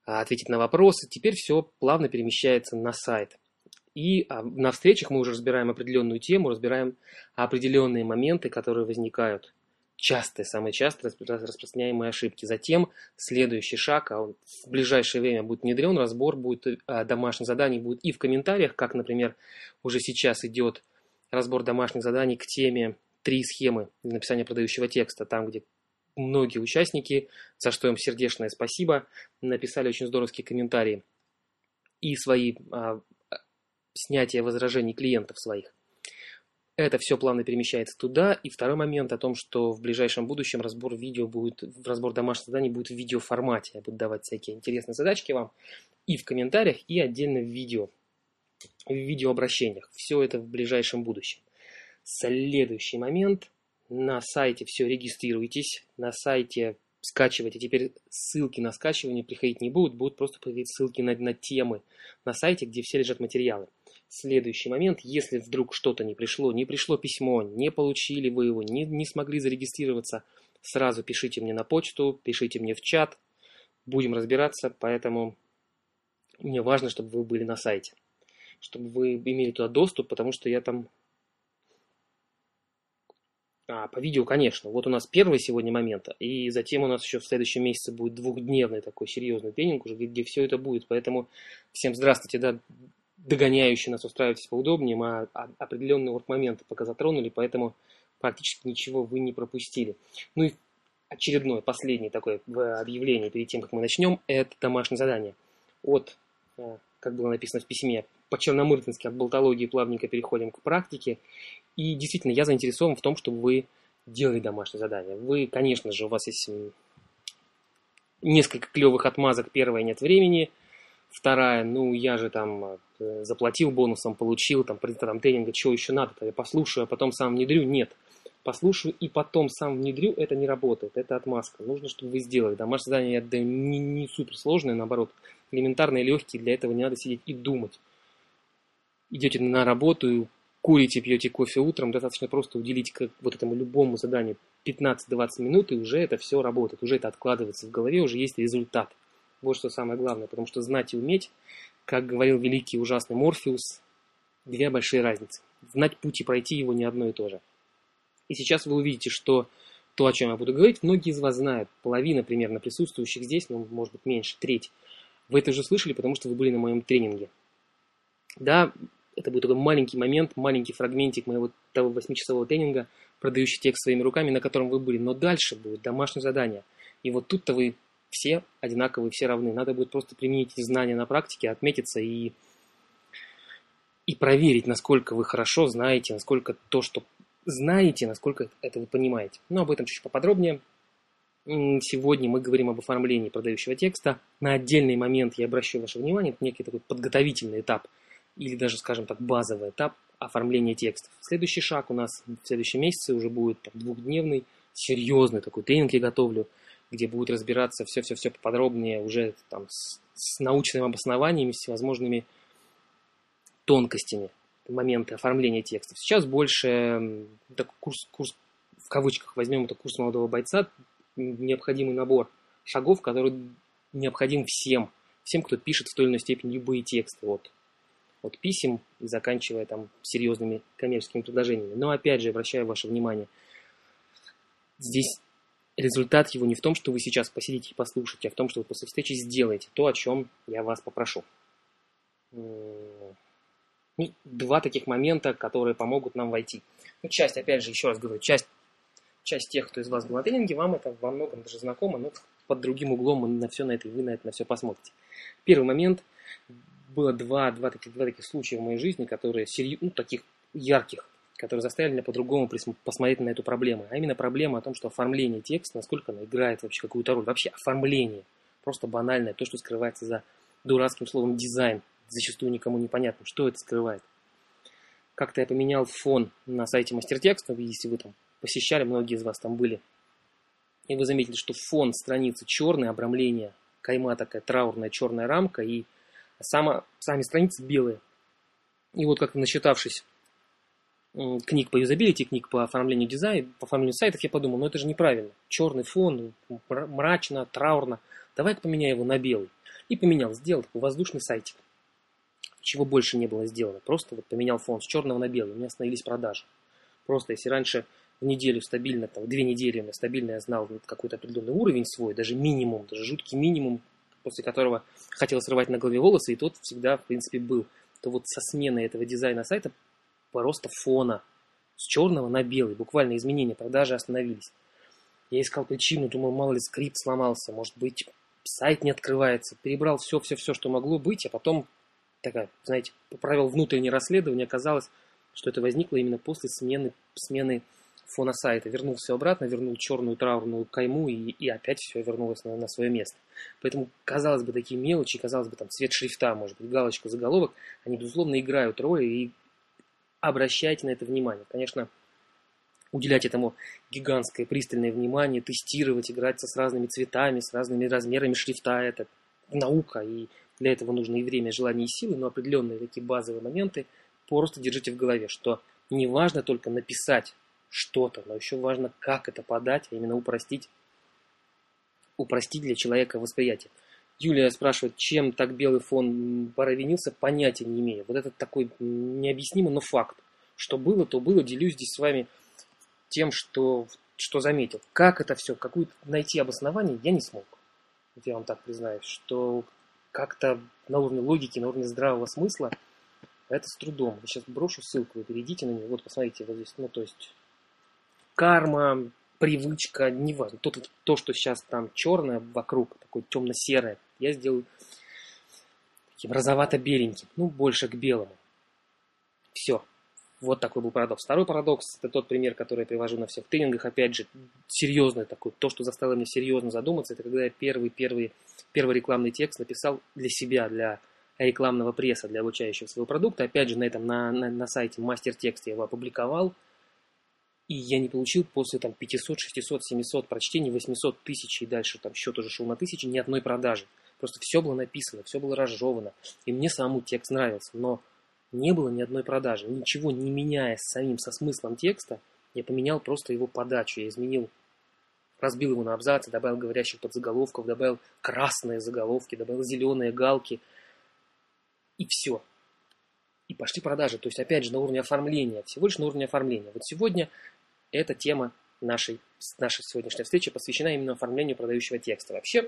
ответить на вопросы. Теперь все плавно перемещается на сайт. И на встречах мы уже разбираем определенную тему, разбираем определенные моменты, которые возникают. Самые часто распространяемые ошибки. Затем следующий шаг, он в ближайшее время будет внедрен, разбор будет домашних заданий будет и в комментариях, как, например, уже сейчас идет разбор домашних заданий к теме 3 схемы для написания продающего текста, там, где многие участники, за что им сердечное спасибо, написали очень здоровские комментарии и свои снятия возражений клиентов своих. Это все плавно перемещается туда. И второй момент о том, что в ближайшем будущем разбор домашних заданий будет в видеоформате. Я буду давать всякие интересные задачки вам и в комментариях, и отдельно в видеообращениях. Все это в ближайшем будущем. Следующий момент. На сайте все регистрируйтесь. На сайте скачивайте. Теперь ссылки на скачивание приходить не будут просто появиться ссылки на темы на сайте, где все лежат материалы. Следующий момент, если вдруг что-то не пришло письмо, не получили вы его, не смогли зарегистрироваться, сразу пишите мне на почту, пишите мне в чат, будем разбираться, поэтому мне важно, чтобы вы были на сайте, чтобы вы имели туда доступ, потому что я там... по видео, конечно, вот у нас первый сегодня момент, и затем у нас еще в следующем месяце будет 2-дневный такой серьезный тренинг уже, где все это будет, поэтому всем здравствуйте, да, догоняющие нас, устраивайтесь поудобнее, мы определенные моменты пока затронули, поэтому практически ничего вы не пропустили. Ну и очередное, последнее такое объявление перед тем, как мы начнем, это домашнее задание. Как было написано в письме, по-черномырдински от болтологии плавненько переходим к практике. И действительно, я заинтересован в том, чтобы вы делали домашнее задание. Вы, конечно же, у вас есть несколько клевых отмазок. Первая, нет времени. Вторая, я же там заплатил бонусом, получил, там тренинга, что еще надо-то, я послушаю, а потом сам внедрю. Нет, послушаю и потом сам внедрю, это не работает, это отмазка. Нужно, чтобы вы сделали. Домашнее задание не суперсложное, наоборот, элементарные, легкие, для этого не надо сидеть и думать. Идете на работу, курите, пьете кофе утром, достаточно просто уделить вот этому любому заданию 15-20 минут, и уже это все работает, уже это откладывается в голове, уже есть результат. Вот что самое главное, потому что знать и уметь, как говорил великий ужасный Морфеус, 2 большие разницы. Знать путь и пройти его не одно и то же. И сейчас вы увидите, что то, о чем я буду говорить, многие из вас знают. Половина примерно присутствующих здесь, может быть меньше, треть. Вы это уже слышали, потому что вы были на моем тренинге. Да, это будет такой маленький момент, маленький фрагментик моего того 8-часового тренинга, продающий текст своими руками, на котором вы были. Но дальше будет домашнее задание. И вот тут-то вы все одинаковые, все равны. Надо будет просто применить эти знания на практике, отметиться и проверить, насколько вы хорошо знаете, насколько то, что знаете, насколько это вы понимаете. Но об этом чуть поподробнее. Сегодня мы говорим об оформлении продающего текста. На отдельный момент я обращу ваше внимание, это некий такой подготовительный этап, или даже, скажем так, базовый этап оформления текстов. Следующий шаг у нас в следующем месяце уже будет 2-дневный, серьезный такой тренинг я готовлю, где будет разбираться все поподробнее уже там с научными обоснованиями, с всевозможными тонкостями моменты оформления текстов. Сейчас больше такой курс в кавычках, возьмем это курс молодого бойца, необходимый набор шагов, который необходим всем, кто пишет в той или иной степени любые тексты, от писем и заканчивая там серьезными коммерческими предложениями. Но опять же, обращаю ваше внимание, здесь результат его не в том, что вы сейчас посидите и послушаете, а в том, что вы после встречи сделаете то, о чем я вас попрошу. 2 таких момента, которые помогут нам войти. Часть, опять же, еще раз говорю, часть тех, кто из вас был на тренинге, вам это во многом даже знакомо, но под другим углом вы на все посмотрите. Первый момент. Было два таких случая в моей жизни, которые таких ярких, которые заставили меня по-другому посмотреть на эту проблему. А именно проблема о том, что оформление текста, насколько оно играет вообще какую-то роль. Вообще оформление. Просто банальное. То, что скрывается за дурацким словом дизайн. Зачастую никому не понятно, что это скрывает. Как-то я поменял фон на сайте Мастертекста. Если вы там посещали, многие из вас там были. И вы заметили, что фон страницы черный, обрамление, кайма такая траурная черная рамка, и сами страницы белые. И вот как-то насчитавшись книг по юзабилити, книг по оформлению дизайна, по оформлению сайтов, я подумал, это же неправильно. Черный фон, мрачно, траурно. Давай-ка поменяй его на белый. И поменял, сделал такой воздушный сайтик. Чего больше не было сделано. Просто вот поменял фон с черного на белый. У меня остановились продажи. Просто если раньше в неделю стабильно, там 2 недели у меня стабильно я знал какой-то определенный уровень свой, даже минимум, даже жуткий минимум, после которого хотел срывать на голове волосы, и тот всегда, в принципе, был. То вот со сменой этого дизайна сайта просто фона с черного на белый, буквально изменения, продажи остановились. Я искал причину, думал, мало ли скрипт сломался, может быть, сайт не открывается. Перебрал все, что могло быть, а потом, такая, знаете, провел внутреннее расследование, оказалось, что это возникло именно после смены фона сайта. Вернул все обратно, вернул черную траурную кайму, и опять все вернулось на свое место. Поэтому, казалось бы, такие мелочи, казалось бы, там цвет шрифта, может быть, галочка, заголовок, они, безусловно, играют роль, и обращайте на это внимание. Конечно, уделять этому гигантское пристальное внимание, тестировать, играть с разными цветами, с разными размерами шрифта, это наука, и для этого нужно и время, и желание, и силы, но определенные такие базовые моменты просто держите в голове, что не важно только написать что-то, но еще важно, как это подать, а именно упростить для человека восприятие. Юлия спрашивает, чем так белый фон провинился, понятия не имею. Вот это такой необъяснимый, но факт. Что было, то было. Делюсь здесь с вами тем, что заметил. Как это все, какую-то найти обоснование, я не смог. Вот я вам так признаюсь, что как-то на уровне логики, на уровне здравого смысла это с трудом. Я сейчас брошу ссылку, вы перейдите на нее. Вот посмотрите, вот здесь, то есть карма, привычка, неважно. То, что сейчас там черное вокруг, такое темно-серое, я сделал таким розовато-беленьким, больше к белому. Все. Вот такой был парадокс. Второй парадокс, это тот пример, который я привожу на всех тренингах. Опять же, серьезный такой. То, что заставило меня серьезно задуматься, это когда я первый рекламный текст написал для себя, для рекламного пресса, для обучающего своего продукта. Опять же, на сайте мастер-текст я его опубликовал. И я не получил после 500, 600, 700 прочтений, 800 тысяч, и дальше счет уже шел на 1000, ни одной продажи. Просто все было написано, все было разжевано. И мне самому текст нравился, но не было ни одной продажи. Ничего не меняя со смыслом текста, я поменял просто его подачу. Я разбил его на абзацы, добавил говорящих подзаголовков, добавил красные заголовки, добавил зеленые галки. И все. И пошли продажи. То есть, опять же, на уровне оформления. Всего лишь на уровне оформления. Вот сегодня эта тема нашей сегодняшней встречи посвящена именно оформлению продающего текста. Вообще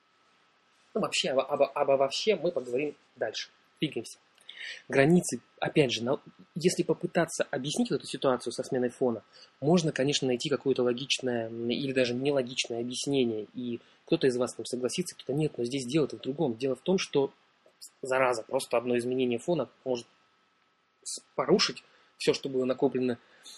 мы поговорим дальше. Двигаемся. Границы, опять же, если попытаться объяснить эту ситуацию со сменой фона, можно, конечно, найти какое-то логичное или даже нелогичное объяснение. И кто-то из вас согласится, кто-то нет. Но здесь дело-то в другом. Дело в том, что, зараза, просто одно изменение фона может порушить все, что было накоплено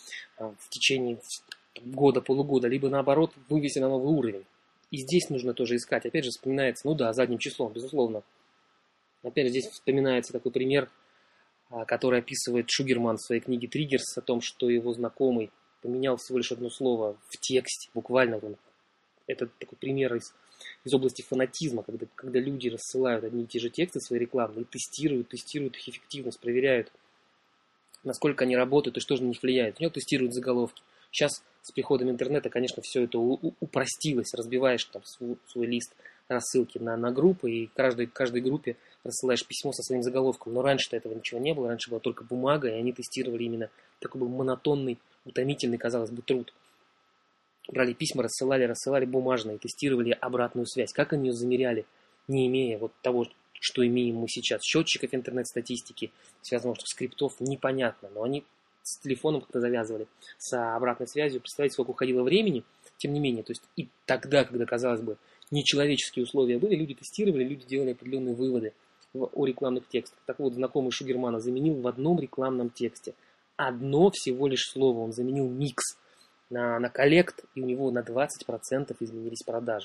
в течение года, полугода, либо наоборот вывести на новый уровень. И здесь нужно тоже искать. Опять же вспоминается, задним числом, безусловно. Опять же здесь вспоминается такой пример, который описывает Шугерман в своей книге «Триггерс», о том, что его знакомый поменял всего лишь одно слово в тексте, буквально. Это такой пример из области фанатизма, когда люди рассылают одни и те же тексты свои рекламные и тестируют их эффективность, проверяют, насколько они работают и что же на них влияет. У него тестируют заголовки. Сейчас с приходом интернета, конечно, все это упростилось. Разбиваешь свой лист рассылки на группы, и каждой группе рассылаешь письмо со своим заголовком. Но раньше-то этого ничего не было. Раньше была только бумага, и они тестировали именно такой был монотонный, утомительный, казалось бы, труд. Брали письма, рассылали бумажные, тестировали обратную связь. Как они ее замеряли, не имея того, что имеем мы сейчас. Счетчиков интернет-статистики, связанных скриптов, непонятно. Но они с телефоном как-то завязывали, с обратной связью. Представляете, сколько уходило времени. Тем не менее, то есть и тогда, когда, казалось бы, нечеловеческие условия были, люди тестировали, люди делали определенные выводы о рекламных текстах. Так вот, знакомый Шугермана заменил в одном рекламном тексте одно всего лишь слово. Он заменил микс на коллект, и у него на 20% изменились продажи.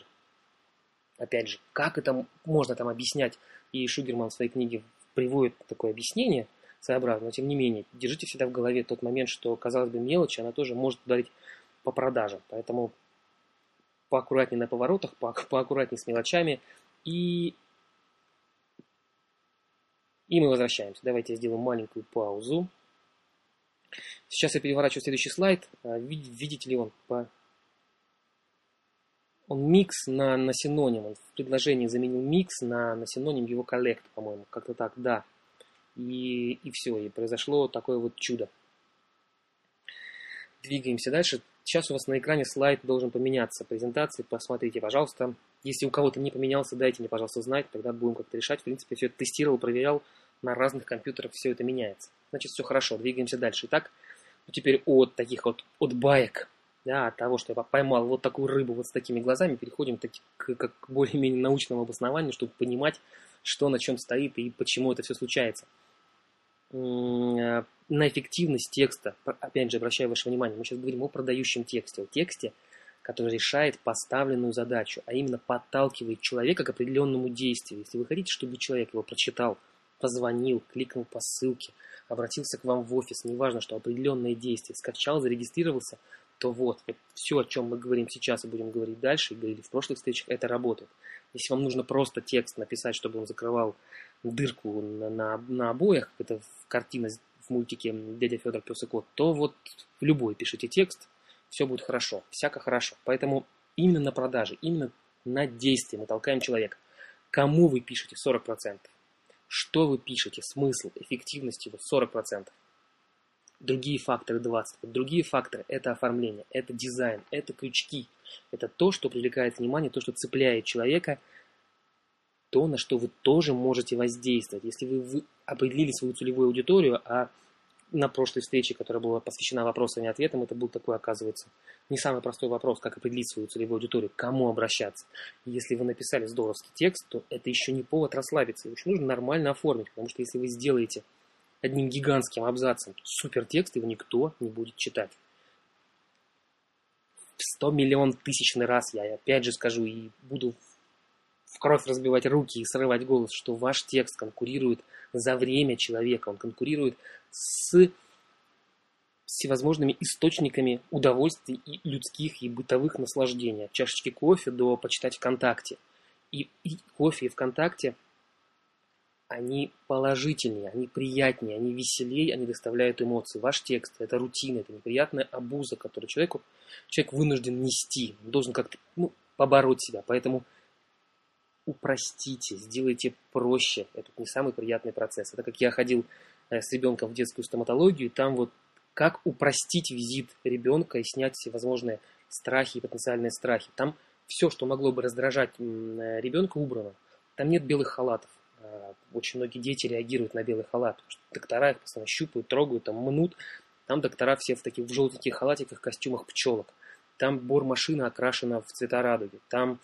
Опять же, как это можно объяснять, и Шугерман в своей книге приводит такое объяснение своеобразное, но тем не менее, держите всегда в голове тот момент, что, казалось бы, мелочь, она тоже может ударить по продажам. Поэтому поаккуратнее на поворотах, поаккуратнее с мелочами, и мы возвращаемся. Давайте я сделаю маленькую паузу. Сейчас я переворачиваю следующий слайд. Видите ли он Он микс на синоним. Он в предложении заменил микс на синоним его коллект, по-моему. Как-то так, да. И все. И произошло такое вот чудо. Двигаемся дальше. Сейчас у вас на экране слайд должен поменяться. Презентации, посмотрите, пожалуйста. Если у кого-то не поменялся, дайте мне, пожалуйста, знать. Тогда будем как-то решать. В принципе, все это тестировал, проверял. На разных компьютерах все это меняется. Значит, все хорошо. Двигаемся дальше. Итак, теперь от таких вот, от баек, да, от того, что я поймал вот такую рыбу вот с такими глазами, переходим к более-менее научному обоснованию, чтобы понимать, что на чем стоит и почему это все случается. На эффективность текста, опять же, обращаю ваше внимание, мы сейчас говорим о продающем тексте, о тексте, который решает поставленную задачу, а именно подталкивает человека к определенному действию. Если вы хотите, чтобы человек его прочитал, позвонил, кликнул по ссылке, обратился к вам в офис, неважно, что определенное действие, скачал, зарегистрировался, то вот все, о чем мы говорим сейчас и будем говорить дальше, и говорили в прошлых встречах, это работает. Если вам нужно просто текст написать, чтобы он закрывал дырку на обоях, это картина в мультике «Дядя Федор, пес и кот», то вот в любой пишите текст, все будет хорошо, всяко хорошо. Поэтому именно на продаже, именно на действии мы толкаем человека. Кому вы пишете 40%? Что вы пишете? Смысл, эффективность его 40%. Другие факторы 20%. Другие факторы – это оформление, это дизайн, это крючки. Это то, что привлекает внимание, то, что цепляет человека, то, на что вы тоже можете воздействовать. Если вы определили свою целевую аудиторию, а на прошлой встрече, которая была посвящена вопросам и ответам, это был такой, оказывается, не самый простой вопрос, как определить свою целевую аудиторию, к кому обращаться. И если вы написали здоровский текст, то это еще не повод расслабиться. Его еще нужно нормально оформить, потому что если вы сделаете одним гигантским абзацем супертекст, его никто не будет читать. В 100 миллион тысячный раз я опять же скажу и буду в кровь разбивать руки и срывать голос, что ваш текст конкурирует за время человека, он конкурирует с всевозможными источниками удовольствий и людских, и бытовых наслаждений. От чашечки кофе до почитать ВКонтакте. И кофе и ВКонтакте, они положительнее, они приятнее, они веселее, они доставляют эмоции. Ваш текст – это рутина, это неприятная обуза, которую человек вынужден нести. Он должен как-то побороть себя. Поэтому упростите, сделайте проще. Это не самый приятный процесс. Это как я ходил с ребенком в детскую стоматологию, и там вот как упростить визит ребенка и снять всевозможные страхи и потенциальные страхи. Там все, что могло бы раздражать ребенка, убрано. Там нет белых халатов. Очень многие дети реагируют на белый халат, потому что доктора их постоянно щупают, трогают, там мнут. Там доктора все в таких в желтеньких халатиках, костюмах пчелок. Там бормашина окрашена в цвета радуги. Там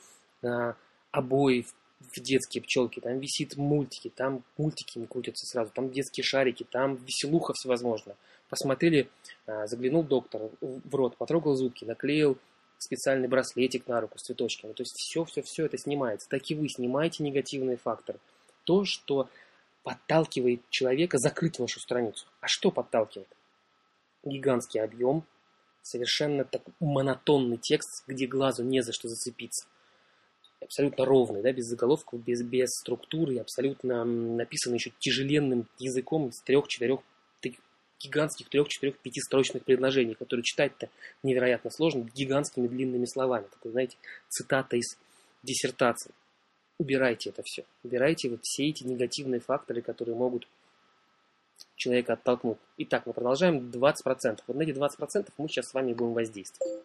обои в детские пчелки. Там висит мультики. Там мультики не крутятся сразу. Там детские шарики. Там веселуха всевозможная. Посмотрели, заглянул доктор в рот, потрогал зубки, наклеил специальный браслетик на руку с цветочками. То есть все это снимается. Так и вы снимаете негативные факторы. То, что подталкивает человека закрыть вашу страницу. А что подталкивает? Гигантский объем, совершенно так монотонный текст, где глазу не за что зацепиться. Абсолютно ровный, да, без заголовков, без структуры, абсолютно написан еще тяжеленным языком из 3-4 гигантских 3-4-5 строчных предложений, которые читать-то невероятно сложно, гигантскими длинными словами. Такой, знаете, цитата из диссертации. Убирайте это все. Убирайте вот все эти негативные факторы, которые могут человека оттолкнуть. Итак, мы продолжаем 20%. Вот на эти 20% мы сейчас с вами будем воздействовать.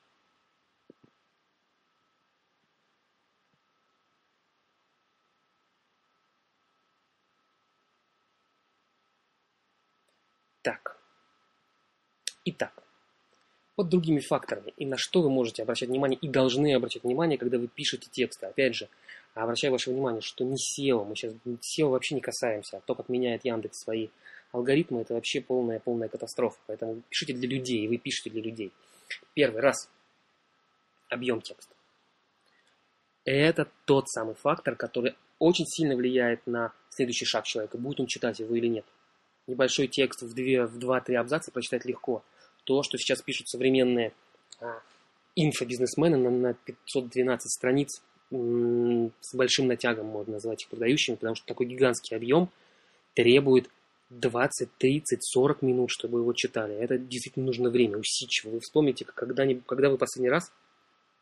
Итак, под другими факторами. И на что вы можете обращать внимание и должны обращать внимание, когда вы пишете тексты. Опять же, обращаю ваше внимание, что не SEO. Мы сейчас SEO вообще не касаемся. А то, как меняет Яндекс свои алгоритмы, это вообще полная катастрофа. Поэтому пишите для людей, и вы пишете для людей. Первый раз. Объем текста. Это тот самый фактор, который очень сильно влияет на следующий шаг человека. Будет он читать его или нет. Небольшой текст в 2-3 абзаца прочитать легко. То, что сейчас пишут современные инфобизнесмены на 512 страниц с большим натягом, можно назвать их продающими, потому что такой гигантский объем требует 20, 30, 40 минут, чтобы его читали. Это действительно нужно время, усидчиво. Вы вспомните, когда вы последний раз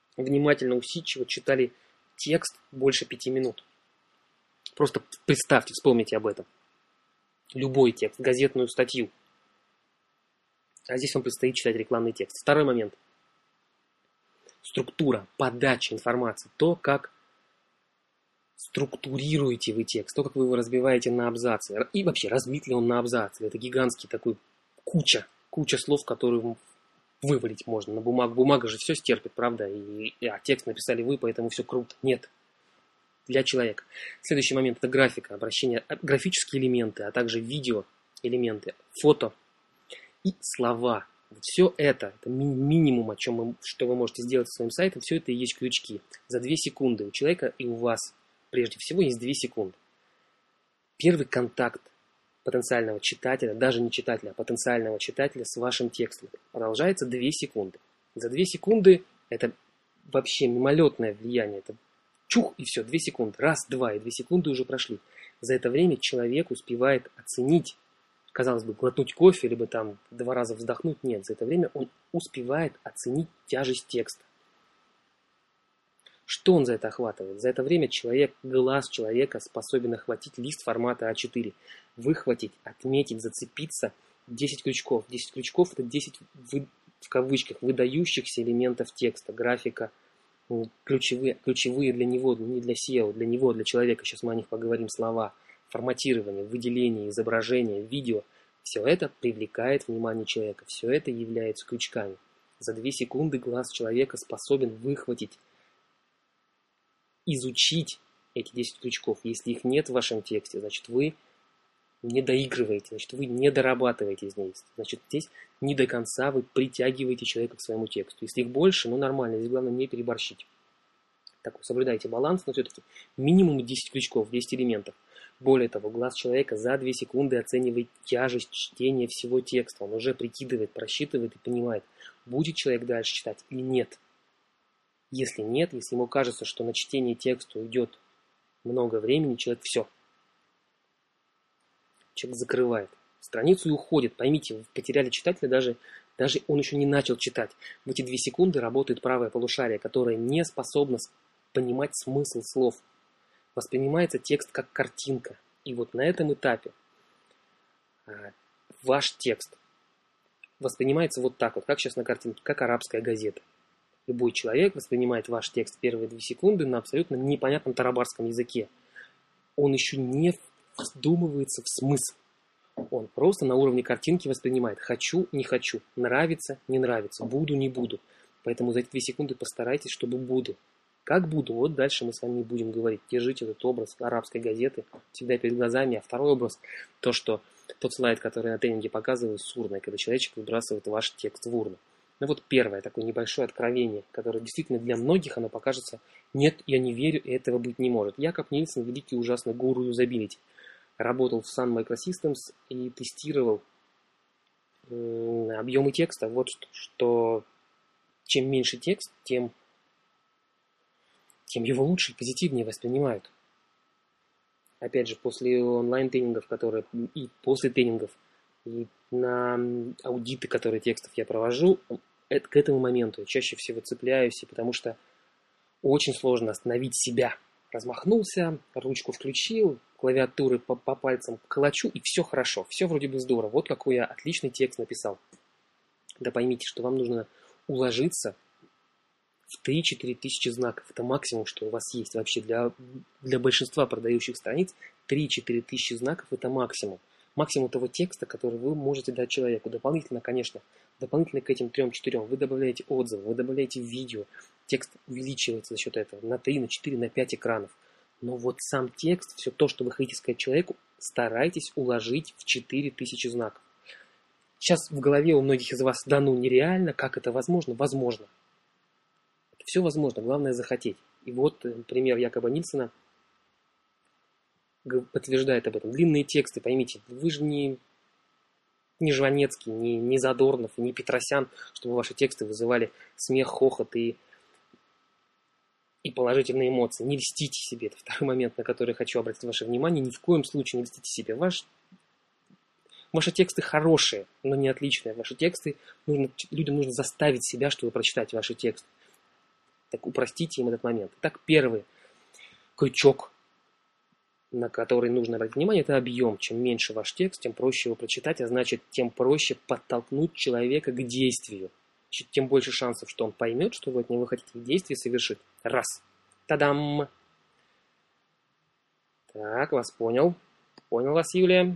внимательно, усидчиво читали текст больше 5 минут. Просто представьте, вспомните об этом. Любой текст, газетную статью. А здесь вам предстоит читать рекламный текст. Второй момент. Структура, подача информации. То, как структурируете вы текст, то, как вы его разбиваете на абзацы. И вообще, разбит ли он на абзацы. Это гигантский такой куча слов, которые вывалить можно на бумагу. Бумага же все стерпит, правда? А текст написали вы, поэтому все круто. Нет. Для человека. Следующий момент – это графика, обращение, графические элементы, а также видео элементы, фото и слова. Вот все это минимум, что вы можете сделать со своим сайтом, все это и есть крючки. За 2 секунды у человека и у вас, прежде всего, есть 2 секунды. Первый контакт потенциального читателя, даже не читателя, а потенциального читателя с вашим текстом продолжается 2 секунды. За 2 секунды это вообще мимолетное влияние, это чух, и все, 2 секунды. Раз, два, и 2 секунды уже прошли. За это время человек успевает оценить, казалось бы, глотнуть кофе, либо там 2 раза вздохнуть. Нет, за это время он успевает оценить тяжесть текста. Что он за это охватывает? За это время глаз человека способен охватить лист формата А4, выхватить, отметить, зацепиться 10 крючков. 10 крючков – это 10, в кавычках, выдающихся элементов текста, графика, ключевые для него, не для SEO, для него, для человека, сейчас мы о них поговорим, слова, форматирование, выделение, изображение, видео. Все это привлекает внимание человека, все это является крючками. За 2 секунды глаз человека способен выхватить, изучить эти 10 крючков. Если их нет в вашем тексте, значит вы не доигрываете, значит вы не дорабатываете здесь. Значит здесь не до конца вы притягиваете человека к своему тексту. Если их больше, нормально, здесь главное не переборщить. Так, соблюдайте баланс, но все-таки минимум 10 крючков, 10 элементов. Более того, глаз человека за 2 секунды оценивает тяжесть чтения всего текста. Он уже прикидывает, просчитывает и понимает, будет человек дальше читать или нет. Если нет, если ему кажется, что на чтение текста уйдет много времени, человек все. Человек закрывает страницу и уходит. Поймите, вы потеряли читателя, даже он еще не начал читать. В эти 2 секунды работает правое полушарие, которое не способно понимать смысл слов. Воспринимается текст как картинка. И вот на этом этапе ваш текст воспринимается вот так вот, как сейчас на картинке, как арабская газета. Любой человек воспринимает ваш текст первые 2 секунды на абсолютно непонятном тарабарском языке. Он еще не вдумывается в смысл. Он просто на уровне картинки воспринимает. Хочу, не хочу. Нравится, не нравится. Буду, не буду. Поэтому за эти 2 секунды постарайтесь, чтобы буду. Как буду? Вот дальше мы с вами будем говорить. Держите этот образ арабской газеты всегда перед глазами. А второй образ, тот слайд, который на тренинге показываю, с урной, когда человечек выбрасывает ваш текст в урну. Ну вот первое такое небольшое откровение, которое действительно для многих оно покажется: нет, я не верю, и этого быть не может. Якоб Нильсон, великий ужасный гуру юзабилити, работал в Sun Microsystems и тестировал объемы текста. Вот что чем меньше текст, тем его лучше и позитивнее воспринимают. Опять же, после онлайн-тренингов, и после тренингов, и на аудиты, которые текстов я провожу, к этому моменту я чаще всего цепляюсь, потому что очень сложно остановить себя. Размахнулся, ручку включил, клавиатуры по пальцам колочу, и все хорошо, все вроде бы здорово. Вот какой я отличный текст написал. Да поймите, что вам нужно уложиться в 3-4 тысячи знаков. Это максимум, что у вас есть. Вообще для большинства продающих страниц 3-4 тысячи знаков – это максимум. Максимум того текста, который вы можете дать человеку. Дополнительно, конечно, к этим 3-4 вы добавляете отзывы, вы добавляете видео. Текст увеличивается за счет этого на 3, на 4, на 5 экранов. Но вот сам текст, все то, что вы хотите сказать человеку, старайтесь уложить в 4000 знаков. Сейчас в голове у многих из вас: да ну, нереально, как это возможно? Возможно. Это все возможно, главное захотеть. И вот пример Якоба Нильсона подтверждает об этом. Длинные тексты, поймите, вы же не Жванецкий, не Задорнов, не Петросян, чтобы ваши тексты вызывали смех, хохот и положительные эмоции. Не льстите себе. Это второй момент, на который хочу обратить ваше внимание. Ни в коем случае не льстите себе. Ваши тексты хорошие, но не отличные. Ваши тексты людям нужно заставить себя, чтобы прочитать ваши тексты. Так упростите им этот момент. Итак, первый крючок, на который нужно обратить внимание, это объем. Чем меньше ваш текст, тем проще его прочитать, а значит, тем проще подтолкнуть человека к действию. Тем больше шансов, что он поймет, что вы от него хотите действие совершить. Раз. Та-дам! Так, вас понял. Понял вас, Юлия.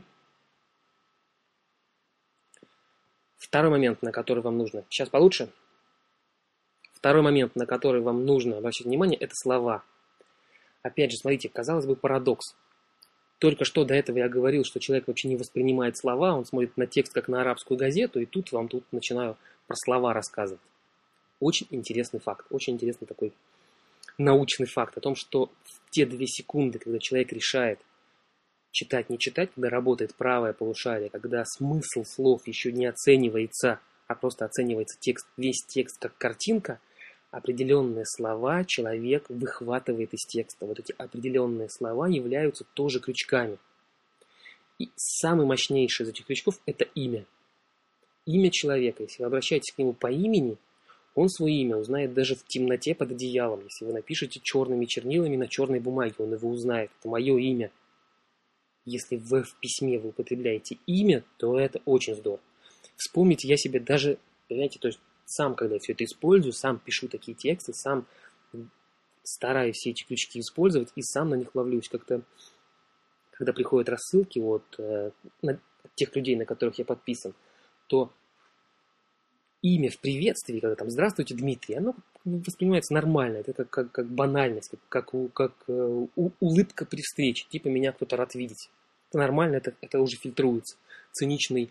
Второй момент, на который вам нужно. Сейчас получше? Второй момент, на который вам нужно обращать внимание, это слова. Опять же, смотрите, казалось бы, парадокс. Только что до этого я говорил, что человек вообще не воспринимает слова, он смотрит на текст как на арабскую газету, и тут начинаю про слова рассказывать. Очень интересный факт, очень интересный такой научный факт о том, что в те 2 секунды, когда человек решает читать, не читать, когда работает правое полушарие, когда смысл слов еще не оценивается, а просто оценивается текст, весь текст как картинка, определенные слова человек выхватывает из текста. Вот эти определенные слова являются тоже крючками. И самый мощнейший из этих крючков – это имя. Имя человека. Если вы обращаетесь к нему по имени, он свое имя узнает даже в темноте под одеялом. Если вы напишете черными чернилами на черной бумаге, он его узнает. Это мое имя. Если вы в письме вы употребляете имя, то это очень здорово. Вспомните, я себе даже, понимаете, то есть сам, когда все это использую, сам пишу такие тексты, сам стараюсь все эти крючки использовать и сам на них ловлюсь. Как-то, когда приходят рассылки от тех людей, на которых я подписан, то имя в приветствии, когда там «Здравствуйте, Дмитрий», оно воспринимается нормально. Это как банальность, как улыбка при встрече. Типа меня кто-то рад видеть. Это нормально, это уже фильтруется. Циничный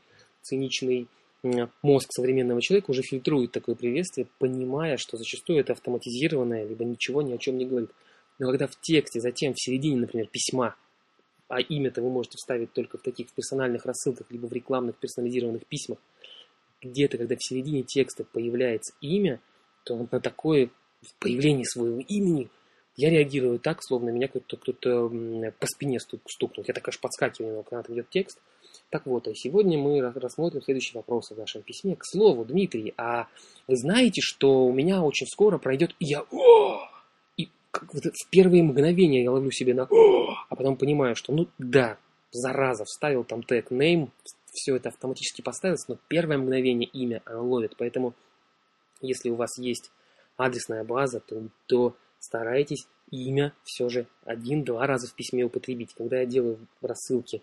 мозг современного человека уже фильтрует такое приветствие, понимая, что зачастую это автоматизированное, либо ничего ни о чем не говорит. Но когда в тексте, затем в середине, например, письма, а имя-то вы можете вставить только в таких персональных рассылках, либо в рекламных персонализированных письмах, где-то, когда в середине текста появляется имя, то на такое появление своего имени я реагирую так, словно меня кто-то по спине стукнул. Я так аж подскакиваю, когда там идет текст. Так вот, а сегодня мы рассмотрим следующий вопрос в нашем письме. К слову, Дмитрий, а вы знаете, что у меня очень скоро пройдет... И я... И вот в первые мгновения я ловлю себе на... А потом понимаю, что, ну да, зараза, вставил там тег name, все это автоматически поставилось, но первое мгновение имя оно ловит. Поэтому, если у вас есть адресная база, то старайтесь имя все же 1-2 раза в письме употребить. Когда я делаю рассылки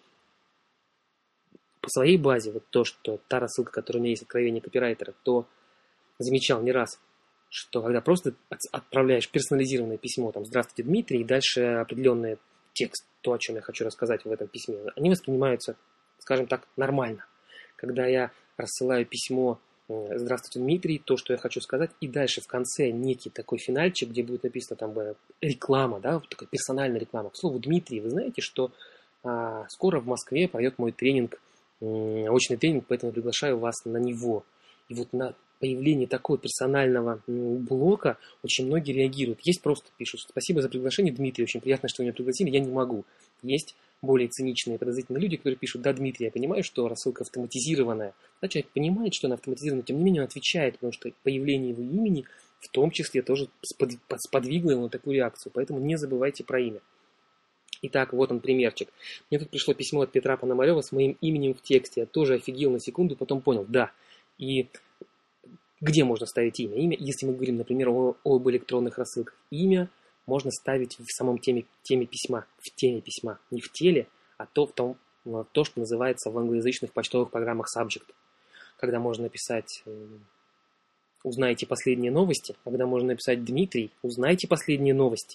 по своей базе, вот та рассылка, которая у меня есть, откровение копирайтера, то замечал не раз, что когда просто отправляешь персонализированное письмо, там, «Здравствуйте, Дмитрий», и дальше определенный текст, то, о чем я хочу рассказать в этом письме, они воспринимаются, скажем так, нормально. Когда я рассылаю письмо «Здравствуйте, Дмитрий», то, что я хочу сказать, и дальше в конце некий такой финальчик, где будет написано там реклама, да, такая персональная реклама. К слову, Дмитрий, вы знаете, что скоро в Москве пройдет мой тренинг, очный тренинг, поэтому приглашаю вас на него. И вот на появление такого персонального блока очень многие реагируют. Есть просто пишут: «Спасибо за приглашение, Дмитрий, очень приятно, что вы меня пригласили, я не могу». Есть более циничные, подозрительные люди, которые пишут: «Да, Дмитрий, я понимаю, что рассылка автоматизированная». Да, человек понимает, что она автоматизирована, тем не менее он отвечает, потому что появление его имени в том числе тоже сподвигло его на такую реакцию. Поэтому не забывайте про имя. Итак, вот он примерчик. Мне тут пришло письмо от Петра Пономарева с моим именем в тексте. Я тоже офигел на секунду, потом понял, да. И где можно ставить имя? Имя, если мы говорим, например, об электронных рассылках, имя можно ставить в самом теме письма. В теме письма. Не в теле, а то, что называется в англоязычных почтовых программах subject. Когда можно написать «Узнайте последние новости», а когда можно написать «Дмитрий, узнайте последние новости».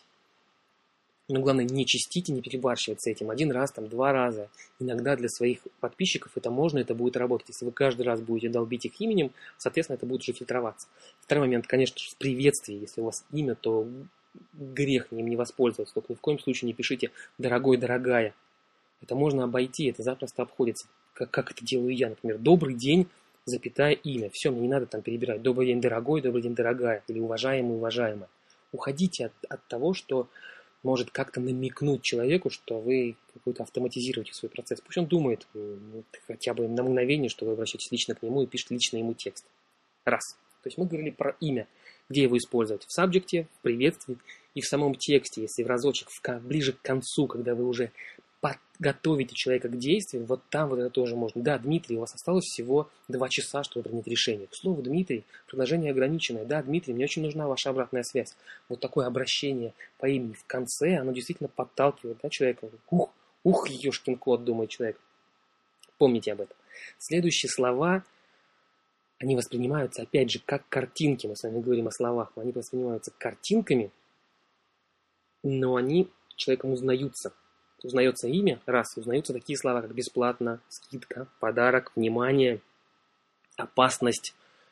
Но главное, не чистить и не перебарщивать с этим. 1 раз, 2 раза. Иногда для своих подписчиков это можно, это будет работать. Если вы каждый раз будете долбить их именем, соответственно, это будет уже фильтроваться. Второй момент, конечно, в приветствии. Если у вас имя, то грех им не воспользоваться. Только ни в коем случае не пишите «дорогой», «дорогая». Это можно обойти, это запросто обходится. Как это делаю я, например. «Добрый день», запятая, имя. Все, мне не надо там перебирать. «Добрый день, дорогой», «добрый день, дорогая». Или «уважаемый», «уважаемая». Уходите от того, что может как-то намекнуть человеку, что вы какой-то автоматизируете свой процесс. Пусть он думает хотя бы на мгновение, что вы обращаетесь лично к нему и пишете лично ему текст. Раз. То есть мы говорили про имя. Где его использовать? В сабжекте, в приветствии и в самом тексте. Если в разочек ближе к концу, когда вы уже подготовите человека к действию, вот там вот это тоже можно. Да, Дмитрий, у вас осталось всего 2 часа, чтобы принять решение. К слову, Дмитрий, предложение ограниченное. Да, Дмитрий, мне очень нужна ваша обратная связь. Вот такое обращение по имени в конце, оно действительно подталкивает, да, человека. Ух, ешкин кот, думает человек. Помните об этом. Следующие слова, они воспринимаются, опять же, как картинки. Мы с вами говорим о словах. Они воспринимаются картинками, но они человеком узнаются. Узнается имя, раз, узнаются такие слова, как бесплатно, скидка, подарок, внимание, опасность,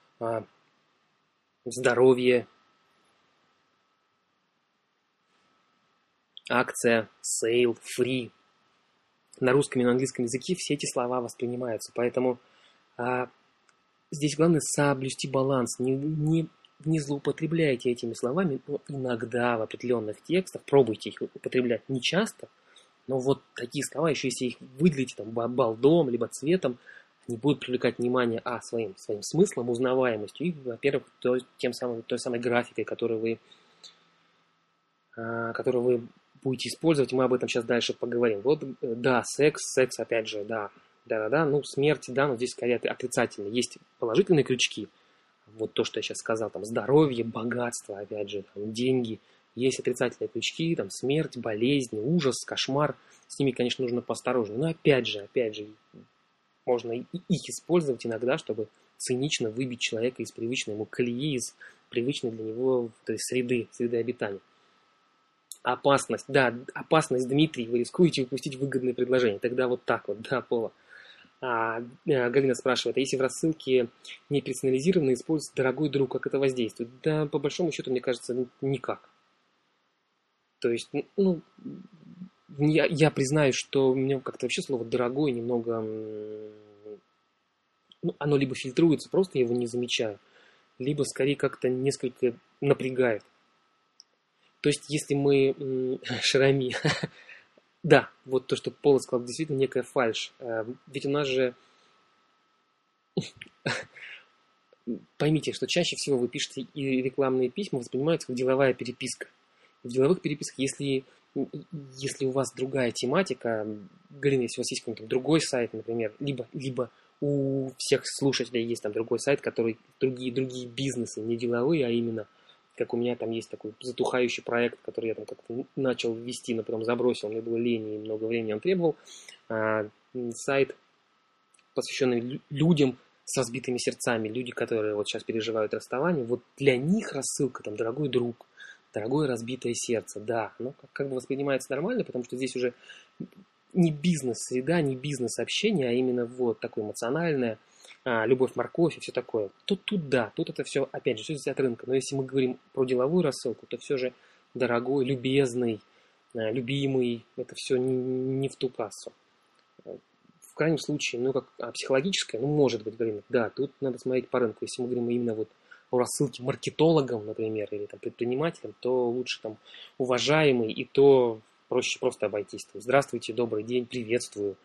здоровье, акция, сейл, фри. На русском и на английском языке все эти слова воспринимаются. Поэтому здесь главное соблюсти баланс. Не злоупотребляйте этими словами, но иногда в определенных текстах пробуйте их употреблять не часто. Но вот такие слова, еще если их выделите там балдом, либо цветом, они будут привлекать внимание своим смыслом, узнаваемостью и, во-первых, той самой графикой, которую вы будете использовать. Мы об этом сейчас дальше поговорим. Вот, да, секс, опять же, да, ну, смерть, да, но здесь скорее отрицательно. Есть положительные крючки, вот то, что я сейчас сказал, там, здоровье, богатство, опять же, там, деньги. Есть отрицательные крючки, там, смерть, болезнь, ужас, кошмар. С ними, конечно, нужно поосторожнее. Но опять же, можно их использовать иногда, чтобы цинично выбить человека из привычной ему колеи, из привычной для него среды обитания. Опасность. Да, опасность, Дмитрий, вы рискуете упустить выгодное предложение. Тогда вот так вот, да, Пола. Галина спрашивает, а если в рассылке не персонализированно используется дорогой друг, как это воздействует? Да, по большому счету, мне кажется, никак. То есть, ну, я признаюсь, что у меня как-то вообще слово «дорогой» немного... Ну, оно либо фильтруется, просто я его не замечаю, либо скорее как-то несколько напрягает. То есть, если мы... Шарами... Да, вот то, что Пола сказал, действительно некая фальшь. Ведь у нас же... Поймите, что чаще всего вы пишете и рекламные письма воспринимаются как деловая переписка. В деловых переписках, если у вас другая тематика, Галина, если у вас есть какой-то другой сайт, например, либо у всех слушателей есть там другой сайт, который другие бизнесы, не деловые, а именно, как у меня там есть такой затухающий проект, который я там как-то начал вести, но потом забросил, мне было лень и много времени он требовал. Сайт, посвященный людям с разбитыми сердцами, люди, которые вот сейчас переживают расставание, вот для них рассылка там «дорогой друг», «дорогое разбитое сердце», да, но как бы воспринимается нормально, потому что здесь уже не бизнес-среда, не бизнес-общение, а именно вот такое эмоциональное, любовь, морковь и все такое. Тут да, тут это все, опять же, все зависит от рынка. Но если мы говорим про деловую рассылку, то все же дорогой, любезный, любимый, это все не в ту кассу. В крайнем случае, ну, как психологическое, ну, может быть, говорим, да, тут надо смотреть по рынку. Если мы говорим именно вот о рассылке маркетологам, например, или там предпринимателям, то лучше там уважаемый, и то проще просто обойтись. Там, здравствуйте, добрый день, приветствую.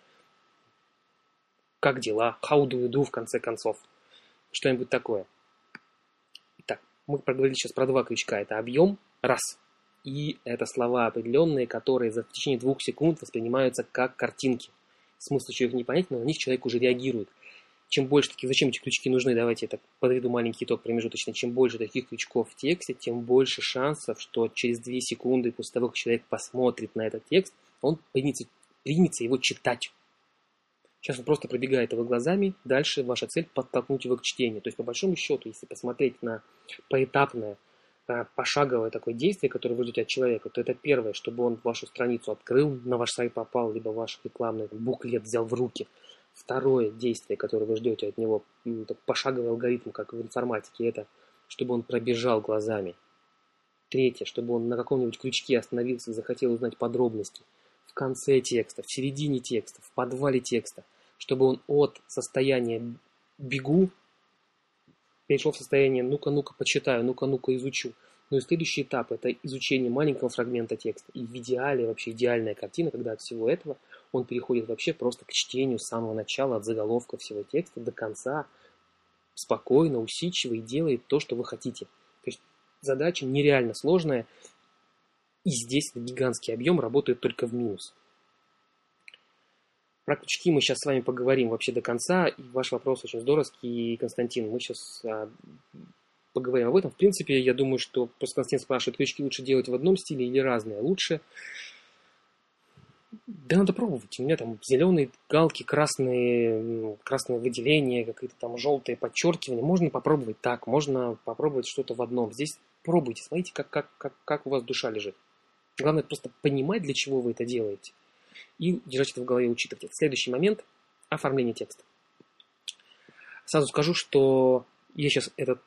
Как дела? How do you do, в конце концов? Что-нибудь такое. Итак, мы проговорили сейчас про 2 крючка. Это объем, раз. И это слова определенные, которые в течение 2 секунд воспринимаются как картинки. Смысл еще их не понять, но на них человек уже реагирует. Чем больше таких, зачем эти крючки нужны? Давайте я так подведу маленький итог промежуточный. Чем больше таких крючков в тексте, тем больше шансов, что через 2 секунды после того, как человек посмотрит на этот текст, он примется его читать. Сейчас он просто пробегает его глазами, дальше ваша цель подтолкнуть его к чтению. То есть, по большому счету, если посмотреть на поэтапное, пошаговое такое действие, которое вы ждете от человека, то это первое, чтобы он вашу страницу открыл, на ваш сайт попал, либо ваш рекламный буклет взял в руки. Второе действие, которое вы ждете от него, пошаговый алгоритм, как в информатике, это чтобы он пробежал глазами. Третье, чтобы он на каком-нибудь крючке остановился и захотел узнать подробности. В конце текста, в середине текста, в подвале текста, чтобы он от состояния «бегу» перешел в состояние «ну-ка почитаю, ну-ка изучу». Ну и следующий этап – это изучение маленького фрагмента текста. И в идеале, вообще идеальная картина, когда от всего этого он переходит вообще просто к чтению с самого начала, от заголовка всего текста до конца, спокойно, усидчиво и делает то, что вы хотите. То есть задача нереально сложная, и здесь гигантский объем работает только в минус. Про крючки мы сейчас с вами поговорим вообще до конца, и ваш вопрос очень здоровский, Константин. Мы сейчас поговорим об этом. В принципе, я думаю, что просто Константин спрашивает, крючки лучше делать в одном стиле или разные? Лучше. Да надо пробовать. У меня там зеленые галки, красные выделения, какие-то там желтые подчеркивания. Можно попробовать так, можно попробовать что-то в одном. Здесь пробуйте, смотрите, как у вас душа лежит. Главное просто понимать, для чего вы это делаете. И держать это в голове, учитывать. Это следующий момент – оформление текста. Сразу скажу, что я сейчас этот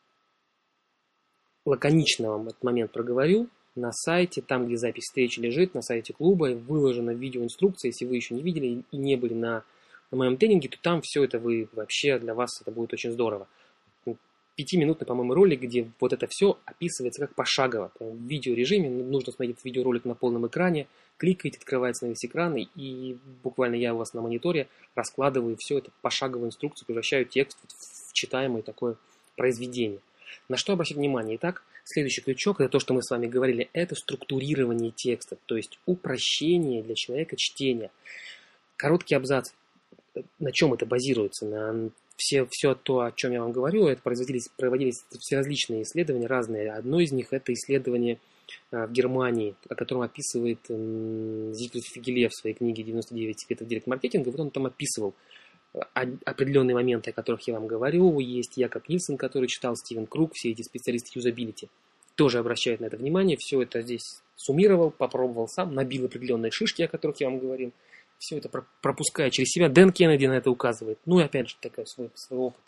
лаконично вам этот момент проговорю. На сайте, там, где запись встречи лежит, на сайте клуба, выложена видеоинструкция. Если вы еще не видели и не были на моем тренинге, то там все это вы вообще, для вас это будет очень здорово. 5-минутный, по-моему, ролик, где вот это все описывается как пошагово. В видеорежиме нужно смотреть видеоролик на полном экране, кликаете, открывается на весь экран, и буквально я у вас на мониторе раскладываю все это пошаговую инструкцию, превращаю текст в читаемое такое произведение. На что обращать внимание? Итак, следующий крючок, это то, что мы с вами говорили, это структурирование текста, то есть упрощение для человека чтения. Короткий абзац, на чем это базируется? На все то, о чем я вам говорю, это проводились все различные исследования, разные. Одно из них это исследование в Германии, о котором описывает Зигфрид Фигеле в своей книге «99 секретов директ-маркетинга». Вот он там описывал определенные моменты, о которых я вам говорю. Есть Якоб Нильсон, который читал, Стивен Круг, все эти специалисты юзабилити тоже обращают на это внимание. Все это здесь суммировал, попробовал сам, набил определенные шишки, о которых я вам говорил. Все это пропуская через себя. Дэн Кеннеди на это указывает. Ну и опять же, такой свой опыт.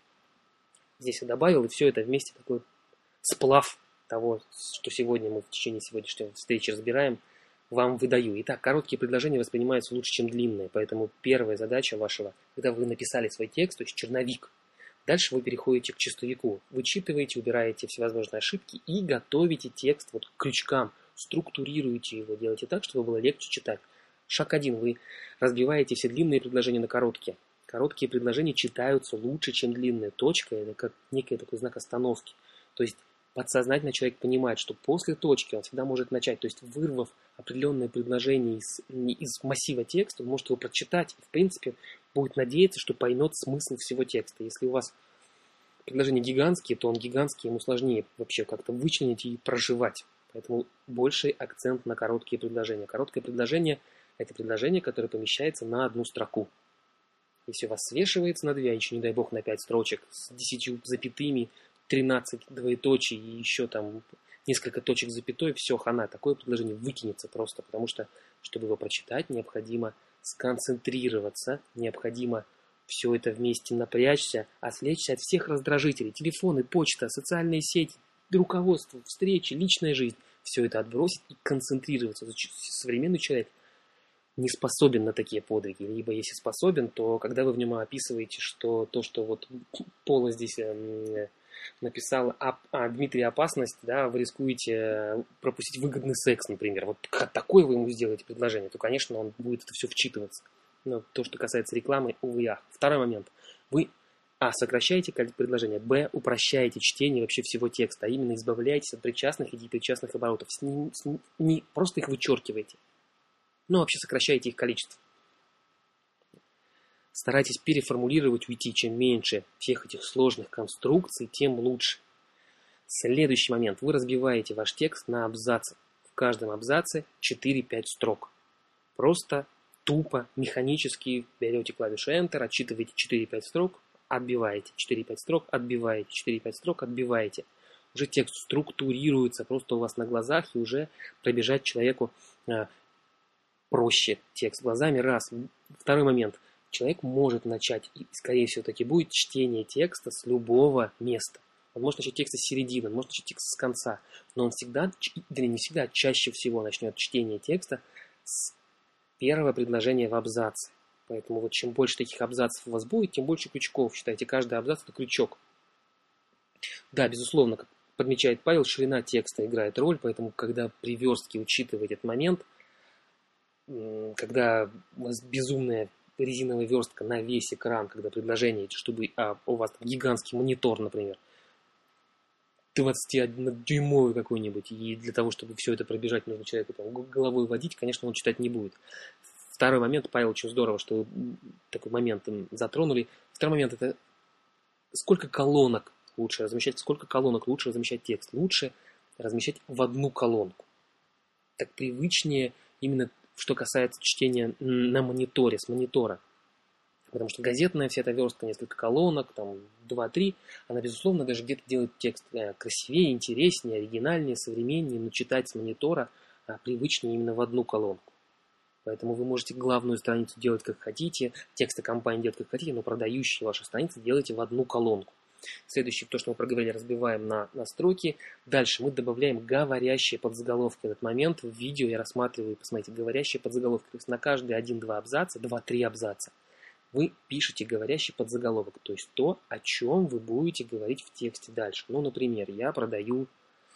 Здесь я добавил, и все это вместе такой сплав того, что сегодня мы в течение сегодняшней встречи разбираем, вам выдаю. Итак, короткие предложения воспринимаются лучше, чем длинные. Поэтому первая задача вашего, когда вы написали свой текст, то есть черновик, дальше вы переходите к чистовику. Вычитываете, убираете всевозможные ошибки и готовите текст вот к крючкам. Структурируете его, делаете так, чтобы было легче читать. Шаг 1. Вы разбиваете все длинные предложения на короткие. Короткие предложения читаются лучше, чем длинные. Точка – это как некий такой знак остановки. То есть подсознательно человек понимает, что после точки он всегда может начать. То есть вырвав определенное предложение из массива текста, он может его прочитать и, в принципе, будет надеяться, что поймет смысл всего текста. Если у вас предложения гигантские, то он гигантский, ему сложнее вообще как-то вычленить и проживать. Поэтому больший акцент на короткие предложения. Короткое предложение – это предложение, которое помещается на одну строку. Если у вас свешивается на 2, еще не дай бог на 5 строчек с 10 запятыми, 13 двоеточий и еще там несколько точек запятой, все, хана. Такое предложение выкинется просто, потому что, чтобы его прочитать, необходимо сконцентрироваться, необходимо все это вместе напрячься, отвлечься от всех раздражителей. Телефоны, почта, социальные сети, руководство, встречи, личная жизнь. Все это отбросить и концентрироваться. Современный человек не способен на такие подвиги. Либо если способен, то когда вы в нем описываете, что то, что вот Пола здесь написал Дмитрий опасность, да, вы рискуете пропустить выгодный секс, например. Вот такое вы ему сделаете предложение, то, конечно, он будет это все вчитываться. Но то, что касается рекламы, увы, ах. Второй момент. Вы сокращаете предложение, упрощаете чтение вообще всего текста, а именно избавляетесь от причастных и депричастных оборотов. Не просто их вычеркиваете, но вообще сокращаете их количество. Старайтесь переформулировать, уйти. Чем меньше всех этих сложных конструкций, тем лучше. Следующий момент. Вы разбиваете ваш текст на абзацы. В каждом абзаце 4-5 строк. Просто, тупо, механически берете клавишу Enter, отчитываете 4-5 строк, отбиваете. 4-5 строк, отбиваете. 4-5 строк, отбиваете. Уже текст структурируется просто у вас на глазах, и уже пробежать человеку проще текст глазами. Раз. Второй момент. Человек может начать, и, скорее всего, таки будет чтение текста с любого места. Он может начать текст с середины, он может начать текст с конца, но он всегда, или не всегда, чаще всего начнет чтение текста с первого предложения в абзаце. Поэтому вот чем больше таких абзацев у вас будет, тем больше крючков. Считайте, каждый абзац – это крючок. Да, безусловно, как подмечает Павел, ширина текста играет роль, поэтому, когда при верстке учитывать этот момент, когда у вас безумная резиновая верстка на весь экран, когда предложение, чтобы у вас гигантский монитор, например, 21-дюймовый какой-нибудь, и для того, чтобы все это пробежать, нужно человеку там головой водить, конечно, он читать не будет. Второй момент, Павел, очень здорово, что вы такой момент затронули. Второй момент – это сколько колонок лучше размещать текст. Лучше размещать в одну колонку. Так привычнее именно, что касается чтения на мониторе, с монитора. Потому что газетная вся эта верстка, несколько колонок, там 2-3, она, безусловно, даже где-то делает текст красивее, интереснее, оригинальнее, современнее, но читать с монитора привычнее именно в одну колонку. Поэтому вы можете главную страницу делать как хотите, тексты компании делать как хотите, но продающие ваши страницы делайте в одну колонку. Следующее, то, что мы проговорили, разбиваем на строки. Дальше мы добавляем говорящие подзаголовки. В этот момент в видео я рассматриваю, посмотрите, говорящие подзаголовки. То есть на каждые 1-2 абзаца, 2-3 абзаца вы пишете говорящий подзаголовок. То есть то, о чем вы будете говорить в тексте дальше. Ну, например, я продаю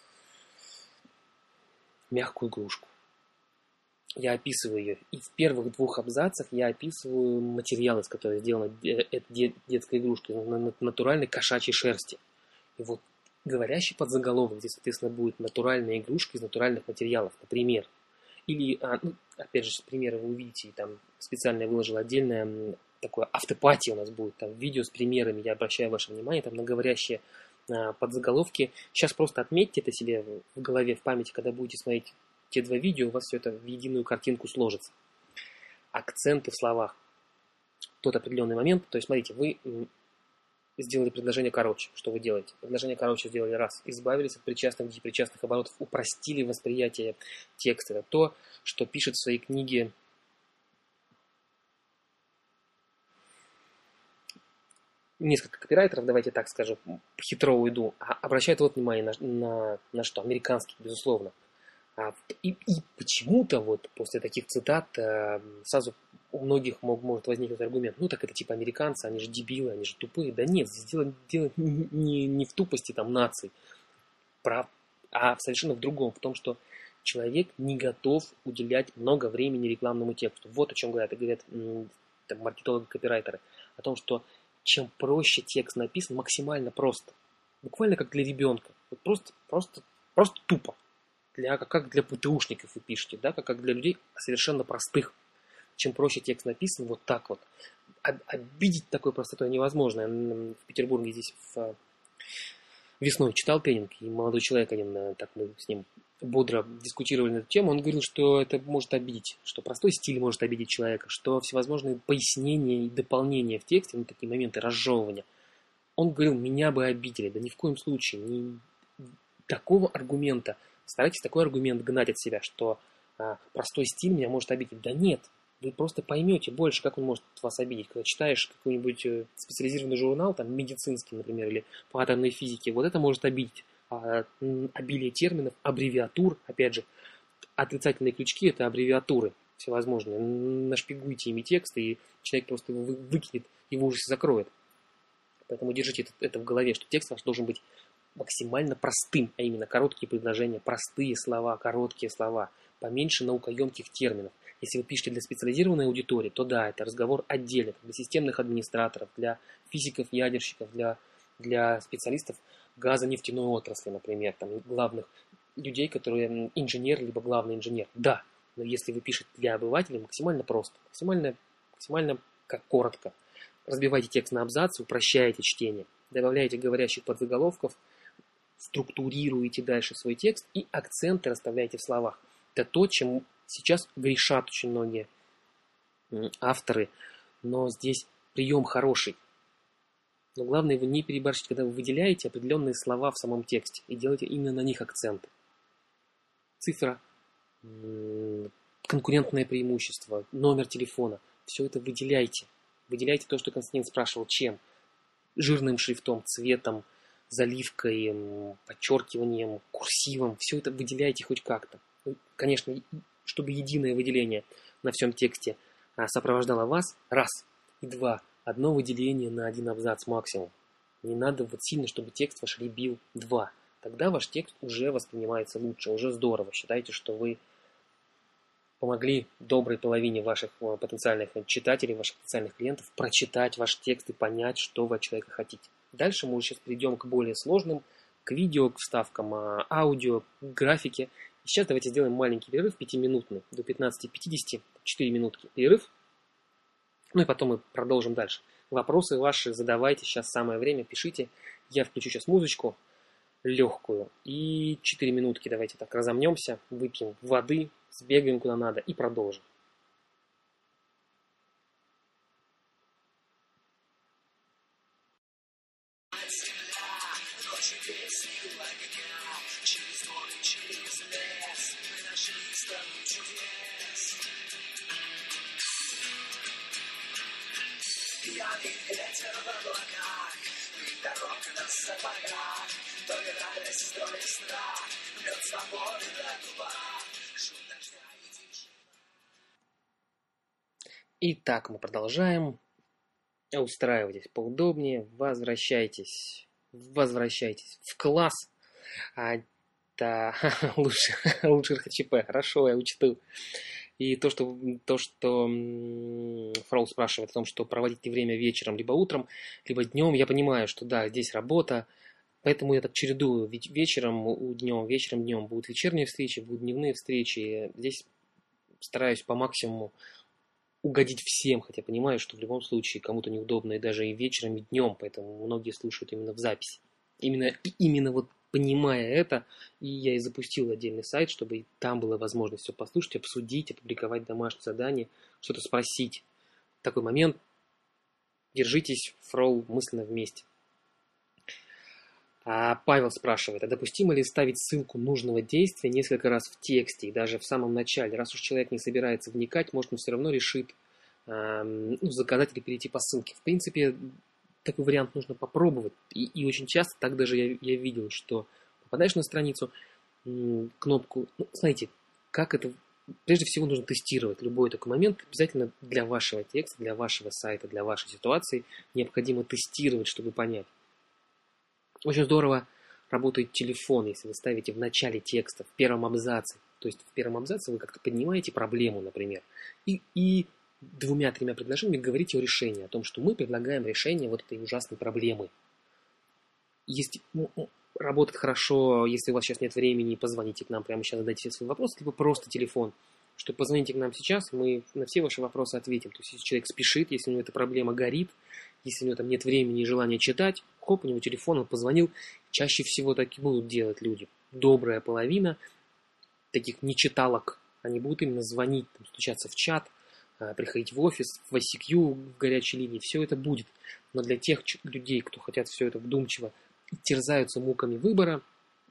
мягкую игрушку. Я описываю ее. И в первых 2 абзацах я описываю материал, из которого сделана эта детская игрушка, натуральной кошачьей шерсти. И вот говорящий подзаголовок здесь, соответственно, будет натуральная игрушка из натуральных материалов, например. Или, опять же, с примера вы увидите, там специально я выложил отдельное такое автопати у нас будет, там видео с примерами, я обращаю ваше внимание там на говорящие подзаголовки. Сейчас просто отметьте это себе в голове, в памяти, когда будете смотреть те 2 видео, у вас все это в единую картинку сложится. Акценты в словах. Тот определенный момент. То есть, смотрите, вы сделали предложение короче. Что вы делаете? Предложение короче сделали раз. Избавились от причастных и непричастных оборотов. Упростили восприятие текста. Это то, что пишет в своей книге несколько копирайтеров, давайте так скажем, хитро уйду. Обращают вот внимание на что? Американских, безусловно. И почему-то вот после таких цитат сразу у многих может возникнуть аргумент, ну так это типа американцы, они же дебилы, они же тупые. Да нет, здесь дело не в тупости там наций, а совершенно в другом, в том, что человек не готов уделять много времени рекламному тексту. Вот о чем говорят там, маркетологи-копирайтеры. О том, что чем проще текст написан, максимально просто. Буквально как для ребенка. Вот просто тупо. Как для ПТУшников вы пишете, да, как для людей совершенно простых. Чем проще текст написан, вот так вот. Обидеть такой простотой невозможно. В Петербурге здесь весной читал тренинг, и молодой человек один, так мы с ним бодро дискутировали на эту тему, он говорил, что это может обидеть, что простой стиль может обидеть человека, что всевозможные пояснения и дополнения в тексте, ну, такие моменты разжевывания, он говорил, меня бы обидели. Да ни в коем случае. Такого аргумента, старайтесь такой аргумент гнать от себя, что простой стиль меня может обидеть. Да нет, вы просто поймете больше, как он может вас обидеть. Когда читаешь какой-нибудь специализированный журнал, там, медицинский, например, или по атомной физике, вот это может обидеть. Обилие терминов, аббревиатур, опять же, отрицательные крючки – это аббревиатуры всевозможные. Нашпигуйте ими текст, и человек просто его выкинет и в ужасе закроет. Поэтому держите это в голове, что текст ваш должен быть максимально простым, а именно короткие предложения, простые слова, короткие слова, поменьше наукоемких терминов. Если вы пишете для специализированной аудитории, то да, это разговор отдельно, для системных администраторов, для физиков, ядерщиков, для специалистов газонефтяной отрасли, например, там, главных людей, которые инженер, либо главный инженер. Да, но если вы пишете для обывателей, максимально просто, максимально как коротко. Разбивайте текст на абзацы, упрощаете чтение, добавляете говорящих подзаголовков, структурируете дальше свой текст и акценты расставляете в словах. Это то, чем сейчас грешат очень многие авторы, но здесь прием хороший. Но главное его не переборщить, когда вы выделяете определенные слова в самом тексте и делаете именно на них акценты. Цифра, конкурентное преимущество, номер телефона. Все это выделяйте. Выделяйте то, что Константин спрашивал, чем? Жирным шрифтом, цветом, заливкой, подчеркиванием, курсивом. Все это выделяйте хоть как-то. Конечно, чтобы единое выделение на всем тексте сопровождало вас, раз. И два. Одно выделение на один абзац максимум. Не надо вот сильно, чтобы текст ваш рябил. Два. Тогда ваш текст уже воспринимается лучше, уже здорово. Считайте, что вы помогли доброй половине ваших потенциальных читателей, ваших потенциальных клиентов прочитать ваш текст и понять, что вы от человека хотите. Дальше мы сейчас перейдем к более сложным к видео, к вставкам аудио, к графике. И сейчас давайте сделаем маленький перерыв, 5-минутный, до 15:50, 4 минутки перерыв. Ну и потом мы продолжим дальше. Вопросы ваши задавайте, сейчас самое время, пишите. Я включу сейчас музычку легкую. И 4 минутки давайте так разомнемся, выпьем воды, сбегаем куда надо и продолжим. Пьяный ветер в облаках, и дорог на сапогах, то ли радость, то ли страх, мед свободы на губах, шум дождя и тишина. Итак, мы продолжаем. Устраивайтесь поудобнее, возвращайтесь в класс. Да, лучше РХЧП, хорошо, я учту. И то, что Фрол спрашивает о том, что проводить время вечером, либо утром, либо днем, я понимаю, что да, здесь работа, поэтому я так чередую вечером, днем будут вечерние встречи, будут дневные встречи. Здесь стараюсь по максимуму угодить всем, хотя понимаю, что в любом случае кому-то неудобно и даже и вечером, и днем, поэтому многие слушают именно в записи. Именно вот понимая это, и я и запустил отдельный сайт, чтобы и там была возможность все послушать, обсудить, опубликовать домашнее задание, что-то спросить. В такой момент держитесь, Фрол, мысленно вместе. А Павел спрашивает, а допустимо ли ставить ссылку нужного действия несколько раз в тексте и даже в самом начале? Раз уж человек не собирается вникать, может, он все равно решит заказать или перейти по ссылке. В принципе, такой вариант нужно попробовать. И очень часто так даже я видел, что попадаешь на страницу, кнопку... знаете, как это... Прежде всего нужно тестировать любой такой момент. Обязательно для вашего текста, для вашего сайта, для вашей ситуации необходимо тестировать, чтобы понять. Очень здорово работает телефон, если вы ставите в начале текста, в первом абзаце. То есть в первом абзаце вы как-то поднимаете проблему, например, и 2-3 предложениями говорите о решении, о том, что мы предлагаем решение вот этой ужасной проблемы. Работает хорошо, если у вас сейчас нет времени, позвоните к нам прямо сейчас, задайте все свои вопросы, либо просто телефон, что позвоните к нам сейчас, мы на все ваши вопросы ответим. То есть если человек спешит, если у него эта проблема горит, если у него там нет времени и желания читать, хоп, у него телефон, он позвонил. Чаще всего так и будут делать люди. Добрая половина таких нечиталок, они будут именно звонить, там, стучаться в чат, приходить в офис, в ICQ, в горячей линии, все это будет. Но для тех людей, кто хотят все это вдумчиво и терзаются муками выбора,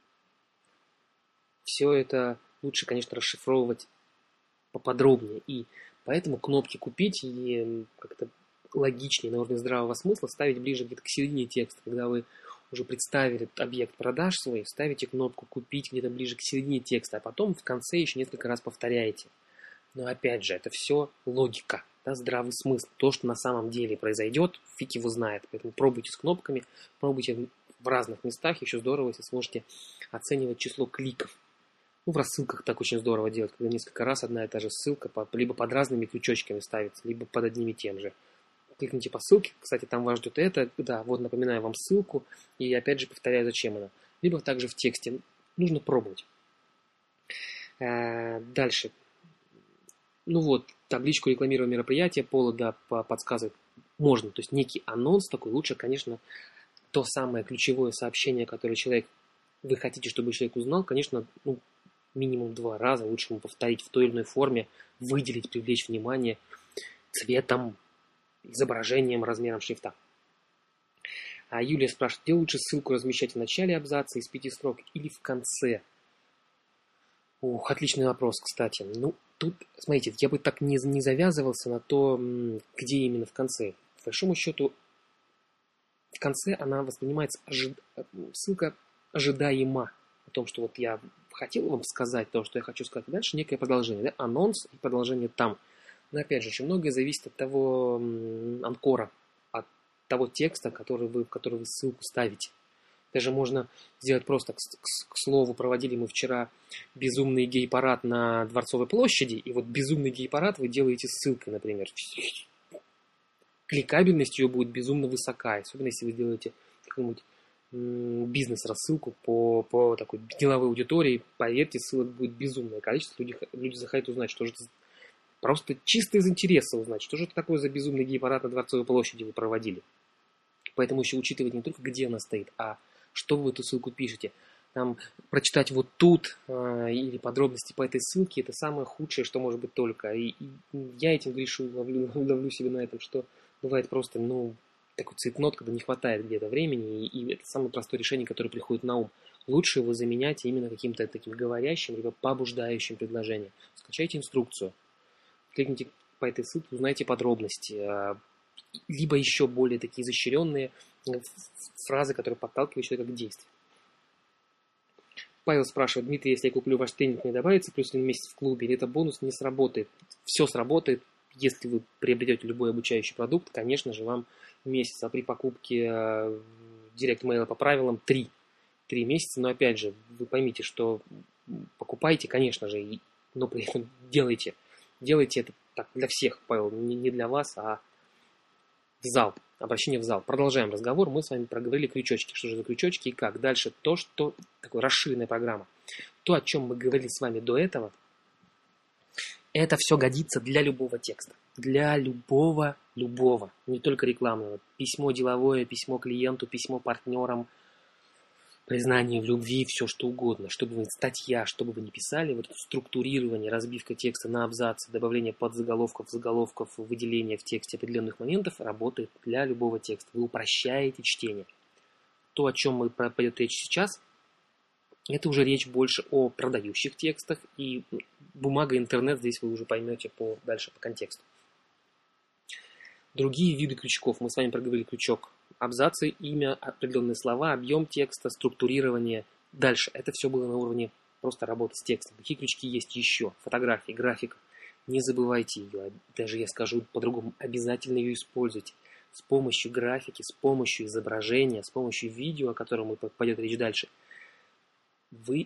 все это лучше, конечно, расшифровывать поподробнее. И поэтому кнопки «Купить» и как-то логичнее, на уровне здравого смысла, ставить ближе где-то к середине текста, когда вы уже представили объект продаж свой, ставите кнопку «Купить» где-то ближе к середине текста, а потом в конце еще несколько раз повторяете. Но опять же, это все логика, да, здравый смысл. То, что на самом деле произойдет, фиг его знает. Поэтому пробуйте с кнопками, пробуйте в разных местах. Еще здорово, если сможете оценивать число кликов. В рассылках так очень здорово делать, когда несколько раз одна и та же ссылка либо под разными крючочками ставится, либо под одним и тем же. Кликните по ссылке, кстати, там вас ждет это. Да, вот напоминаю вам ссылку. И опять же повторяю, зачем она. Либо также в тексте. Нужно пробовать. Дальше. Табличку рекламирования мероприятия Пола, да, подсказывает. Можно, то есть некий анонс такой. Лучше, конечно, то самое ключевое сообщение, которое вы хотите, чтобы человек узнал, конечно, минимум 2 раза лучше ему повторить в той или иной форме, выделить, привлечь внимание цветом, изображением, размером шрифта. А Юлия спрашивает, где лучше ссылку размещать в начале абзаца из 5 строк или в конце? Отличный вопрос, кстати. Тут, смотрите, я бы так не завязывался на то, где именно в конце. По большому счету, в конце она воспринимается, ссылка ожидаема. О том, что вот я хотел вам сказать то, что я хочу сказать. Дальше некое продолжение, да? Анонс и продолжение там. Но опять же, очень многое зависит от того анкора, от того текста, в который вы ссылку ставите. Даже можно сделать просто, к слову, проводили мы вчера безумный гей-парад на Дворцовой площади, и вот безумный гей-парад вы делаете ссылкой, например. Кликабельность ее будет безумно высока, особенно если вы делаете какую-нибудь бизнес-рассылку по такой деловой аудитории, поверьте, ссылок будет безумное количество. Люди захотят узнать, что же это просто чисто из интереса узнать, что же это такое за безумный гей-парад на Дворцовой площади вы проводили. Поэтому еще учитывать не только, где она стоит, а что вы в эту ссылку пишете. Там прочитать вот тут или подробности по этой ссылке, это самое худшее, что может быть только. И я этим грешу, ловлю себя на этом, что бывает просто, такой цейтнот, когда не хватает где-то времени, и это самое простое решение, которое приходит на ум. Лучше его заменять именно каким-то таким говорящим, либо побуждающим предложением. Скачайте инструкцию, кликните по этой ссылке, узнайте подробности, либо еще более такие изощренные фразы, которые подталкивают человека к действию. Павел спрашивает: Дмитрий, если я куплю ваш тренинг, мне добавится плюс 1 месяц в клубе, или это бонус не сработает? Все сработает, если вы приобретете любой обучающий продукт, конечно же, вам месяц, а при покупке директ-мейла по правилам 3 месяца, но опять же, вы поймите, что покупайте, конечно же, но при этом делайте это так для всех, Павел, не для вас, а в зал, обращение в зал. Продолжаем разговор, мы с вами проговорили крючочки, что же за крючочки и как. Дальше то, что такое расширенная программа. То, о чем мы говорили с вами до этого, это все годится для любого текста. Для любого, не только рекламного. Письмо деловое, письмо клиенту, письмо партнерам, признание в любви, все что угодно. Чтобы вы, статья, что бы вы ни писали, вот это структурирование, разбивка текста на абзацы, добавление подзаголовков, заголовков, выделение в тексте определенных моментов работает для любого текста. Вы упрощаете чтение. То, о чем пойдет речь сейчас, это уже речь больше о продающих текстах, и бумага, интернет здесь вы уже поймете дальше по контексту. Другие виды крючков. Мы с вами проговорили крючок: абзацы, имя, определенные слова, объем текста, структурирование. Дальше. Это все было на уровне просто работы с текстом. Какие крючки есть еще? Фотографии, графика. Не забывайте ее. Даже я скажу по-другому. Обязательно ее используйте. С помощью графики, с помощью изображения, с помощью видео, о котором пойдет речь дальше, вы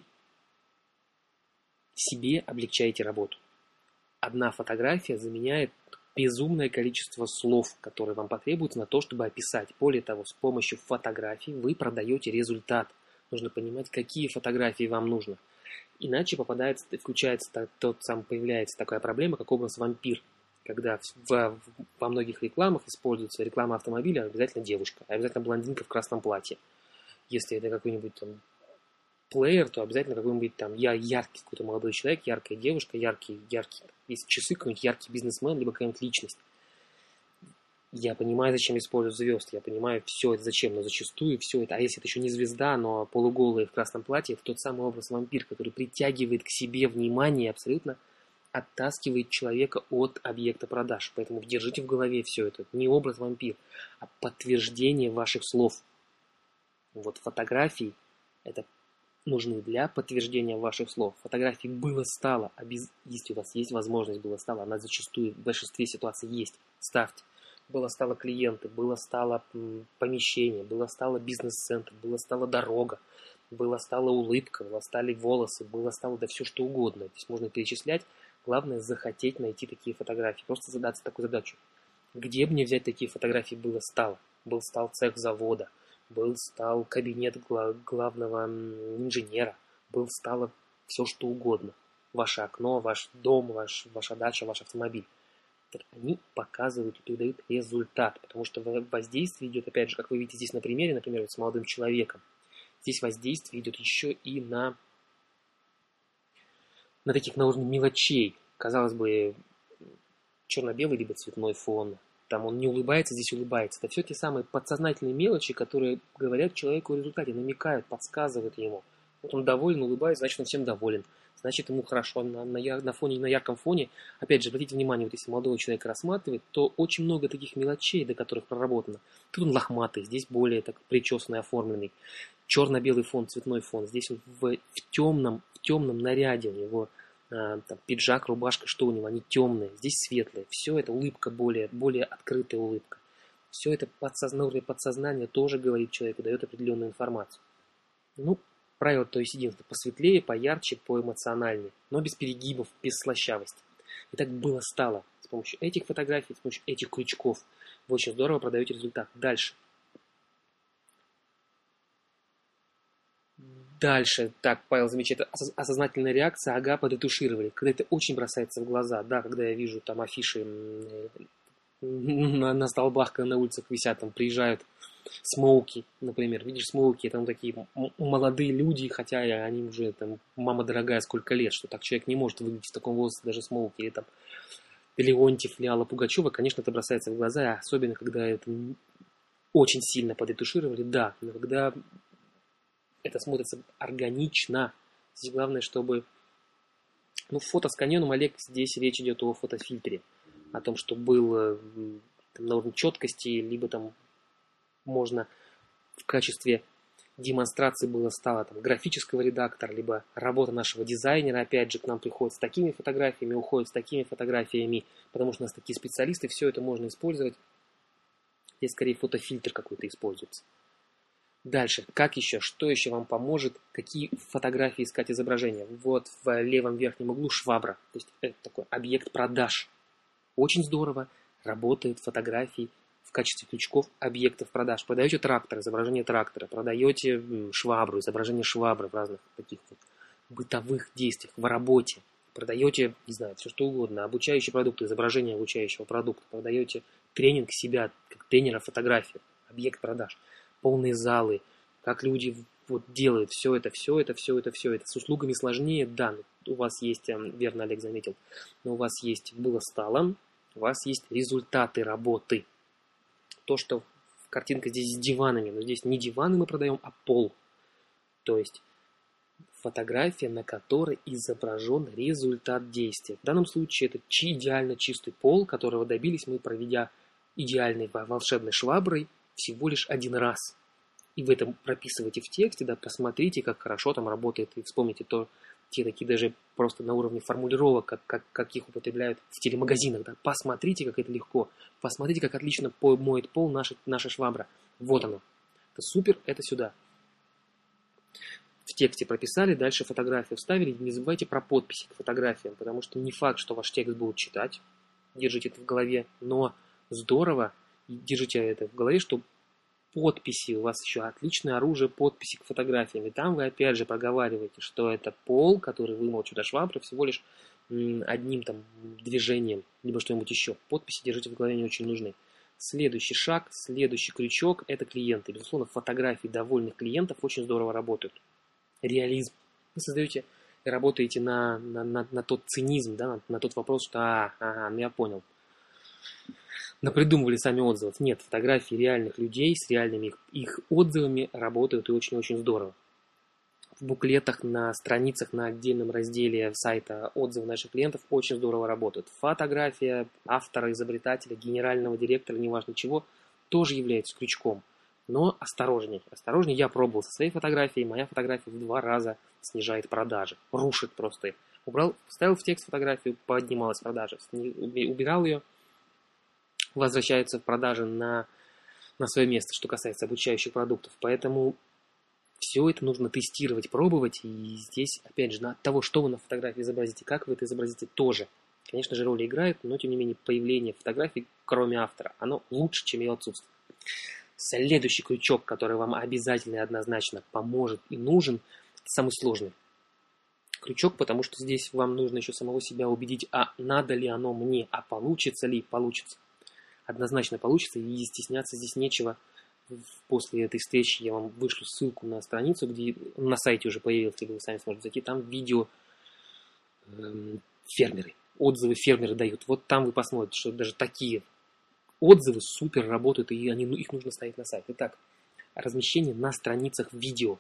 себе облегчаете работу. Одна фотография заменяет безумное количество слов, которые вам потребуются на то, чтобы описать. Более того, с помощью фотографий вы продаете результат. Нужно понимать, какие фотографии вам нужно. Иначе появляется такая проблема, как образ вампир. Когда во многих рекламах используется реклама автомобиля, обязательно девушка, обязательно блондинка в красном платье. Если это какой-нибудь там плеер, то обязательно какой-нибудь там яркий какой-то молодой человек, яркая девушка, яркий, есть часы, какой-нибудь яркий бизнесмен, либо какая-нибудь личность. Я понимаю, зачем используют звезд, я понимаю все это зачем, но зачастую все это, а если это еще не звезда, но полуголая в красном платье, это тот самый образ вампир, который притягивает к себе внимание и абсолютно оттаскивает человека от объекта продаж. Поэтому держите в голове все это. Не образ вампир, а подтверждение ваших слов. Вот фотографии это нужны для подтверждения ваших слов. Фотографий было-стало, если у вас есть возможность было-стало, она зачастую в большинстве ситуаций есть, ставьте. Было-стало клиенты, было-стало помещение, было-стало бизнес-центр, было-стало дорога, было-стало улыбка, было-стали волосы, было-стало да все что угодно. Здесь можно перечислять. Главное захотеть найти такие фотографии. Просто задаться такую задачу. Где мне взять такие фотографии было-стало? Был-стал цех завода. Стал кабинет главного инженера, стало все что угодно. Ваше окно, ваш дом, ваша дача, ваш автомобиль. Они показывают и дают результат, потому что воздействие идет, опять же, как вы видите здесь на примере, например, с молодым человеком. Здесь воздействие идет еще и на таких на уровне мелочей. Казалось бы, черно-белый либо цветной фон. Там он не улыбается, здесь улыбается. Это все те самые подсознательные мелочи, которые говорят человеку о результате, намекают, подсказывают ему. Вот он доволен, улыбается, значит, он всем доволен. Значит, ему хорошо на ярком фоне. Опять же, обратите внимание, вот если молодого человека рассматривать, то очень много таких мелочей, до которых проработано. Тут он лохматый, здесь более так причесанный, оформленный. Черно-белый фон, цветной фон. Здесь он в темном наряде у него. Там, пиджак, рубашка, что у него, они темные, здесь светлые. Все это улыбка, более открытая улыбка. Все это подсознание тоже говорит человеку, дает определенную информацию. Правило то есть единственное: посветлее, поярче, поэмоциональнее, но без перегибов, без слащавости. И так было-стало. С помощью этих фотографий, с помощью этих крючков вы очень здорово продаете результат. Дальше. Дальше, так, Павел замечает, осознательная реакция, ага, подретушировали. Когда это очень бросается в глаза, да, когда я вижу там афиши на столбах, когда на улицах висят, там приезжают смоуки, например. Видишь, смоуки, там такие молодые люди, хотя они уже там, мама дорогая, сколько лет, что так человек не может выглядеть в таком возрасте, даже смоуки, или там Леонтьев, Алла Пугачева, конечно, это бросается в глаза, особенно когда это очень сильно подретушировали, да, но когда это смотрится органично. Здесь главное, чтобы... фото с каньоном, Олег, здесь речь идет о фотофильтре. О том, что был там, на уровне четкости, либо там можно в качестве демонстрации стало там, графического редактора, либо работа нашего дизайнера, опять же, к нам приходит с такими фотографиями, уходит с такими фотографиями, потому что у нас такие специалисты, все это можно использовать. Здесь скорее фотофильтр какой-то используется. Дальше, как еще, что еще вам поможет, какие фотографии искать изображения? Вот в левом верхнем углу швабра, то есть это такой объект продаж. Очень здорово работают фотографии в качестве крючков объектов продаж. Продаете трактор, изображение трактора, продаете швабру, изображение швабры в разных таких вот бытовых действиях, в работе. Продаете, не знаю, все что угодно, обучающие продукты, изображение обучающего продукта, продаете тренинг себя, как тренера фотографию, объект продаж. Полные залы, как люди вот делают все это. С услугами сложнее, да, у вас есть, верно Олег заметил, но у вас есть было-стало, у вас есть результаты работы. То, что картинка здесь с диванами, но здесь не диваны мы продаем, а пол. То есть фотография, на которой изображен результат действия. В данном случае это идеально чистый пол, которого добились мы, проведя идеальной волшебной шваброй всего лишь один раз. И вы это прописываете в тексте, да, посмотрите, как хорошо там работает, и вспомните те такие даже просто на уровне формулировок, как их употребляют в телемагазинах, да. Посмотрите, как это легко, посмотрите, как отлично моет пол наша швабра. Вот оно. Это супер, это сюда. В тексте прописали, дальше фотографию вставили. Не забывайте про подписи к фотографиям, потому что не факт, что ваш текст будут читать. Держите это в голове, но здорово, держите это в голове, что подписи, у вас еще отличное оружие подписи к фотографиям. И там вы опять же проговариваете, что это пол, который вымыл чудо швабры всего лишь одним там движением, либо что-нибудь еще. Подписи держите в голове, не очень нужны. Следующий шаг, следующий крючок – это клиенты. Безусловно, фотографии довольных клиентов очень здорово работают. Реализм. Вы создаете, работаете на тот цинизм, да, на тот вопрос, что я понял. Напридумывали сами отзывов. Нет, фотографии реальных людей с реальными их отзывами работают и очень-очень здорово. В буклетах, на страницах, на отдельном разделе сайта отзывы наших клиентов очень здорово работают. Фотография автора, изобретателя, генерального директора, неважно чего, тоже является крючком. Но осторожней. Осторожней, я пробовал со своей фотографией. Моя фотография в 2 раза снижает продажи. Рушит просто их. Убрал, вставил в текст фотографию, поднималась продажа. Убирал ее, возвращаются в продажи на свое место, что касается обучающих продуктов. Поэтому все это нужно тестировать, пробовать. И здесь, опять же, от того, что вы на фотографии изобразите, как вы это изобразите, тоже. Конечно же, роли играют, но, тем не менее, появление фотографий, кроме автора, оно лучше, чем ее отсутствие. Следующий крючок, который вам обязательно и однозначно поможет и нужен, это самый сложный крючок, потому что здесь вам нужно еще самого себя убедить, а надо ли оно мне, а получится ли, получится. Однозначно получится, и стесняться здесь нечего. После этой встречи я вам вышлю ссылку на страницу, где на сайте уже появилось, где вы сами сможете зайти, там видео фермеры, отзывы фермеры дают. Вот там вы посмотрите, что даже такие отзывы супер работают, и их нужно ставить на сайт. Итак, размещение на страницах видео.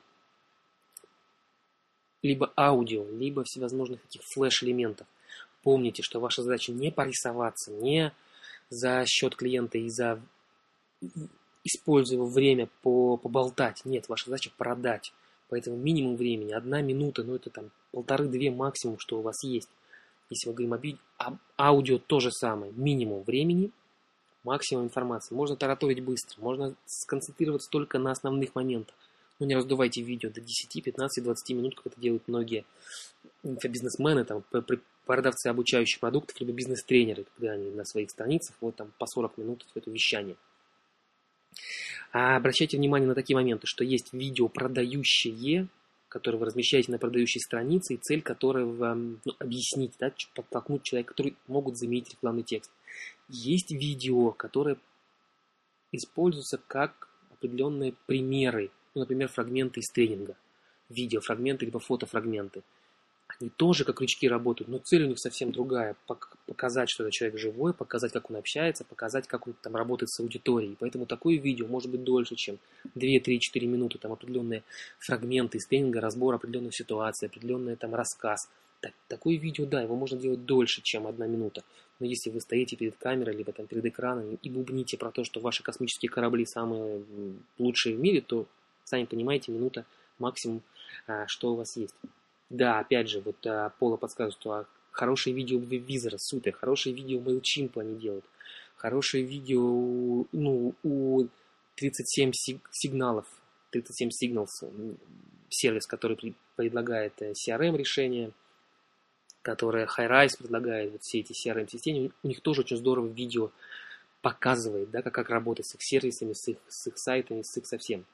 Либо аудио, либо всевозможных таких флеш-элементов. Помните, что ваша задача не порисоваться, не за счет клиента и используя его время поболтать. Нет, ваша задача продать. Поэтому минимум времени, 1 минута, это там 1,5-2 максимум, что у вас есть. Если мы говорим об аудио, то же самое. Минимум времени, максимум информации. Можно тараторить быстро, можно сконцентрироваться только на основных моментах. Но не раздувайте видео до 10, 15, 20 минут, как это делают многие инфобизнесмены, там, продавцы обучающих продуктов, либо бизнес-тренеры, когда они на своих страницах вот там по 40 минут это вещание. А обращайте внимание на такие моменты, что есть видео продающие, который вы размещаете на продающей странице, и цель которой вам объяснить, да, подтолкнуть человека, который могут заметить рекламный текст. Есть видео, которые используются как определенные примеры, ну, например, фрагменты из тренинга, видеофрагменты либо фотофрагменты. Они тоже как крючки работают, но цель у них совсем другая. Показать, что это человек живой, показать, как он общается, показать, как он там работает с аудиторией. Поэтому такое видео может быть дольше, чем 2, 3, 4 минуты. Там определенные фрагменты из тренинга, разбор определенных ситуаций, определенный там рассказ. Такое видео, да, его можно делать дольше, чем 1 минута. Но если вы стоите перед камерой, либо там перед экраном и бубните про то, что ваши космические корабли самые лучшие в мире, то, сами понимаете, минута максимум, что у вас есть. Да, опять же, вот Пола подсказывает, что хорошие видео Визора, супер, хорошие видео MailChimp они делают, хорошие видео, ну, у 37 сигналов, 37 Signals, сервис, который предлагает CRM-решения, которое HighRise предлагает, вот все эти CRM-системы, у них тоже очень здорово видео показывает, да, как работать с их сервисами, с их сайтами, с их совсем.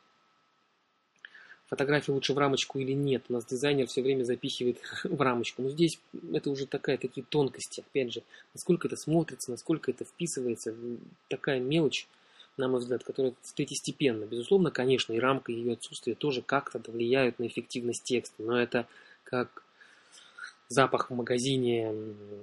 Фотографии лучше в рамочку или нет? У нас дизайнер все время запихивает в рамочку. Но здесь это уже такие тонкости. Опять же, насколько это смотрится, насколько это вписывается. Такая мелочь, на мой взгляд, которая третьестепенна. Безусловно, конечно, и рамка, и ее отсутствие тоже как-то влияют на эффективность текста. Но это как запах в магазине,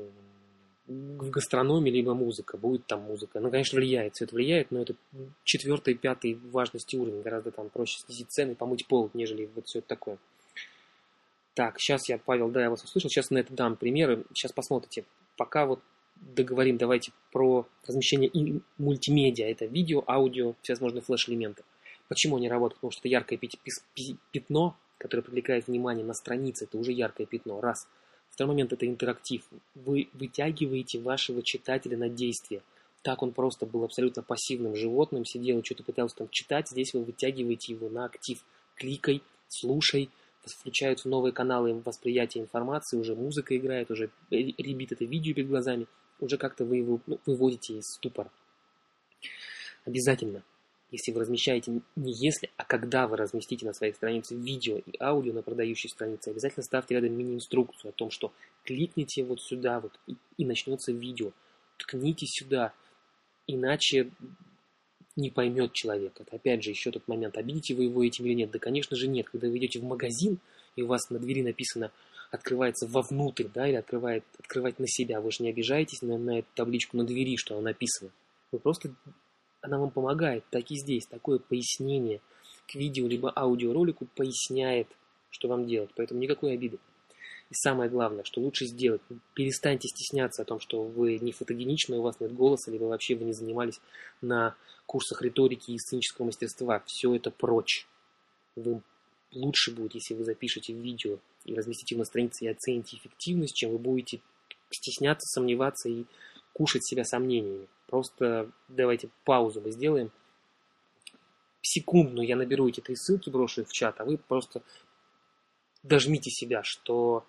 в гастрономе, либо музыка. Будет там музыка. Ну, конечно, влияет. Все это влияет, но это 4-й, 5-й важности уровень. Гораздо там проще снизить цены, помыть пол, нежели вот все это такое. Так, сейчас я вас услышал. Сейчас на это дам примеры. Сейчас посмотрите. Пока вот договорим, давайте про размещение мультимедиа. Это видео, аудио, всевозможные флеш-элементы. Почему они работают? Потому что это яркое пятно, которое привлекает внимание на странице. Это уже яркое пятно. Раз. Второй момент – это интерактив. Вы вытягиваете вашего читателя на действие. Так он просто был абсолютно пассивным животным, сидел и что-то пытался там читать. Здесь вы вытягиваете его на актив. Кликай, слушай, включаются новые каналы восприятия информации, уже музыка играет, уже ребит это видео перед глазами. Уже как-то вы его выводите из ступора. Обязательно. Если вы размещаете, не если, а когда вы разместите на своей странице видео и аудио на продающей странице, обязательно ставьте рядом мини-инструкцию о том, что кликните вот сюда вот и начнется видео. Ткните сюда, иначе не поймет человек. Это опять же еще тот момент, обидите вы его этим или нет. Да, конечно же, нет. Когда вы идете в магазин, и у вас на двери написано «открывается вовнутрь», да, или «открывать на себя», вы же не обижаетесь на эту табличку на двери, что она написана. Вы просто... Она вам помогает, так и здесь. Такое пояснение к видео либо аудиоролику поясняет, что вам делать. Поэтому никакой обиды. И самое главное, что лучше сделать, перестаньте стесняться о том, что вы не фотогеничны, у вас нет голоса, либо вообще вы не занимались на курсах риторики и сценического мастерства. Все это прочь. Вы лучше будет, если вы запишете видео и разместите его на странице и оцените эффективность, чем вы будете стесняться, сомневаться и кушать себя сомнениями. Просто давайте паузу мы сделаем. Секундную я наберу эти 3 ссылки, брошу их в чат, а вы просто дожмите себя, что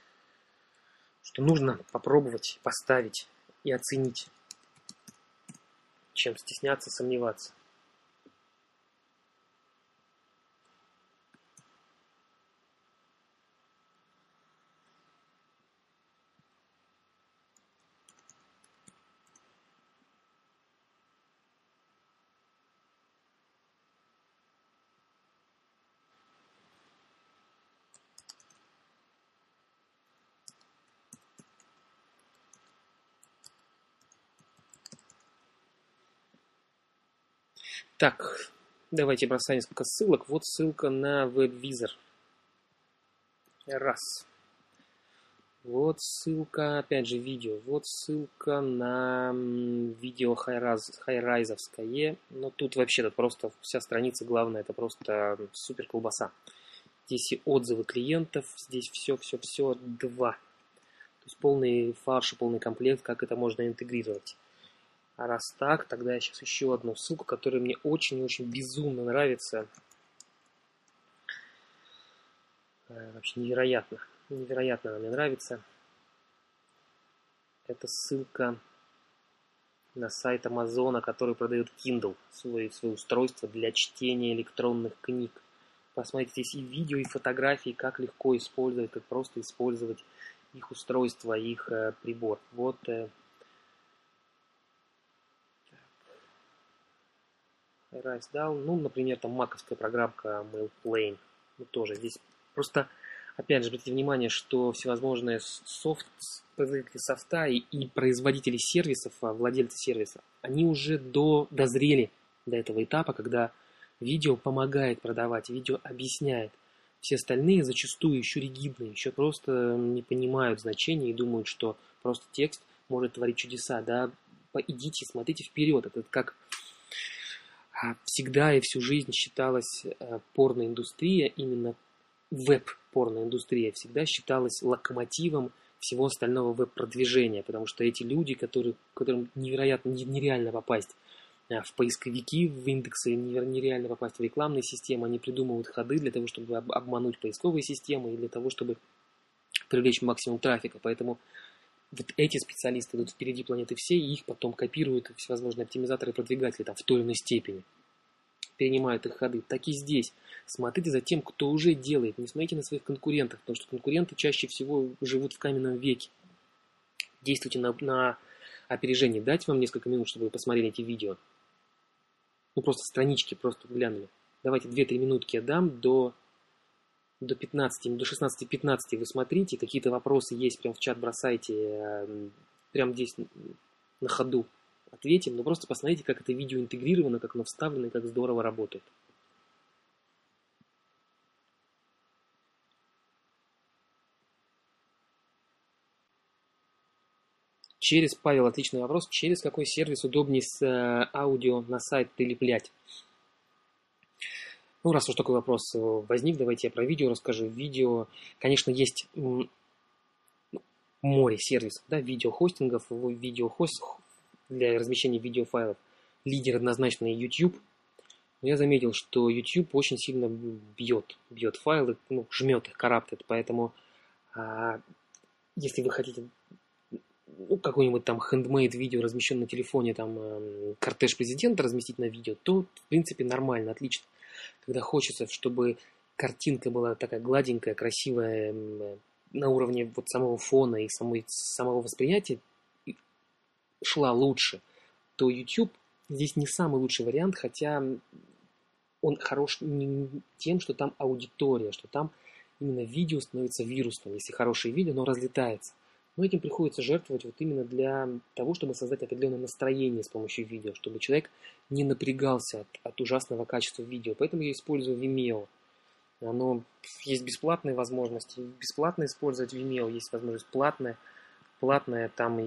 нужно попробовать, поставить и оценить, чем стесняться, сомневаться. Так, давайте бросаем несколько ссылок. Вот ссылка на WebVisor. Раз. Вот ссылка, опять же, видео. Вот ссылка на видео хайрайзовское. Но тут вообще просто вся страница, главное, это просто супер колбаса. Здесь и отзывы клиентов, здесь все 2. То есть полный фарш, полный комплект, как это можно интегрировать. А раз так, тогда я сейчас еще одну ссылку, которая мне очень-очень безумно нравится. Вообще невероятно. Невероятно она мне нравится. Это ссылка на сайт Амазона, который продает Kindle, свое устройство для чтения электронных книг. Посмотрите здесь и видео, и фотографии, как легко использовать, как просто использовать их устройство, их прибор. Вот Rise Down, ну, например, там маковская программка MailPlane, ну, тоже здесь просто, опять же, обратите внимание, что всевозможные производители софта и производители сервисов, владельцы сервиса, они уже дозрели до этого этапа, когда видео помогает продавать, видео объясняет. Все остальные зачастую еще ригидные, еще просто не понимают значения и думают, что просто текст может творить чудеса. Да, идите, смотрите вперед. Это как всегда и всю жизнь считалась порноиндустрия, именно веб-порноиндустрия всегда считалась локомотивом всего остального веб-продвижения, потому что эти люди, которым невероятно нереально попасть в поисковики, в индексы, нереально попасть в рекламные системы, они придумывают ходы для того, чтобы обмануть поисковые системы и для того, чтобы привлечь максимум трафика. Поэтому вот эти специалисты идут впереди планеты всей, и их потом копируют всевозможные оптимизаторы и продвигатели там, в той или иной степени. Перенимают их ходы. Так и здесь. Смотрите за тем, кто уже делает. Не смотрите на своих конкурентов, потому что конкуренты чаще всего живут в каменном веке. Действуйте на опережение. Дайте вам несколько минут, чтобы вы посмотрели эти видео. Ну, просто странички, просто глянули. Давайте 2-3 минутки я дам до 15, до 16-15 вы смотрите. Какие-то вопросы есть, прям в чат бросайте. Прям здесь на ходу ответим. Но просто посмотрите, как это видео интегрировано, как оно вставлено и как здорово работает. Павел, отличный вопрос. Через какой сервис удобнее с аудио на сайт прилеплять? Ну, раз уж такой вопрос возник, давайте я про видео расскажу. Видео, конечно, есть море сервисов, да, видеохостингов, видеохост для размещения видеофайлов. Лидер однозначно YouTube. Но я заметил, что YouTube очень сильно бьет файлы, жмет их, караптит. Поэтому, если вы хотите какой-нибудь там handmade видео, размещенное на телефоне, там кортеж президента разместить на видео, то, в принципе, нормально, отлично. Когда хочется, чтобы картинка была такая гладенькая, красивая, на уровне вот самого фона и самого восприятия шла лучше, то YouTube здесь не самый лучший вариант, хотя он хорош тем, что там аудитория, что там именно видео становится вирусным. Если хорошее видео, оно разлетается. Но этим приходится жертвовать вот именно для того, чтобы создать определенное настроение с помощью видео, чтобы человек не напрягался от ужасного качества видео. Поэтому я использую Vimeo. Есть бесплатные возможности. Бесплатно использовать Vimeo, есть возможность платная. Платная там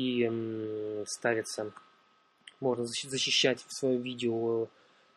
и ставится, можно защищать свое видео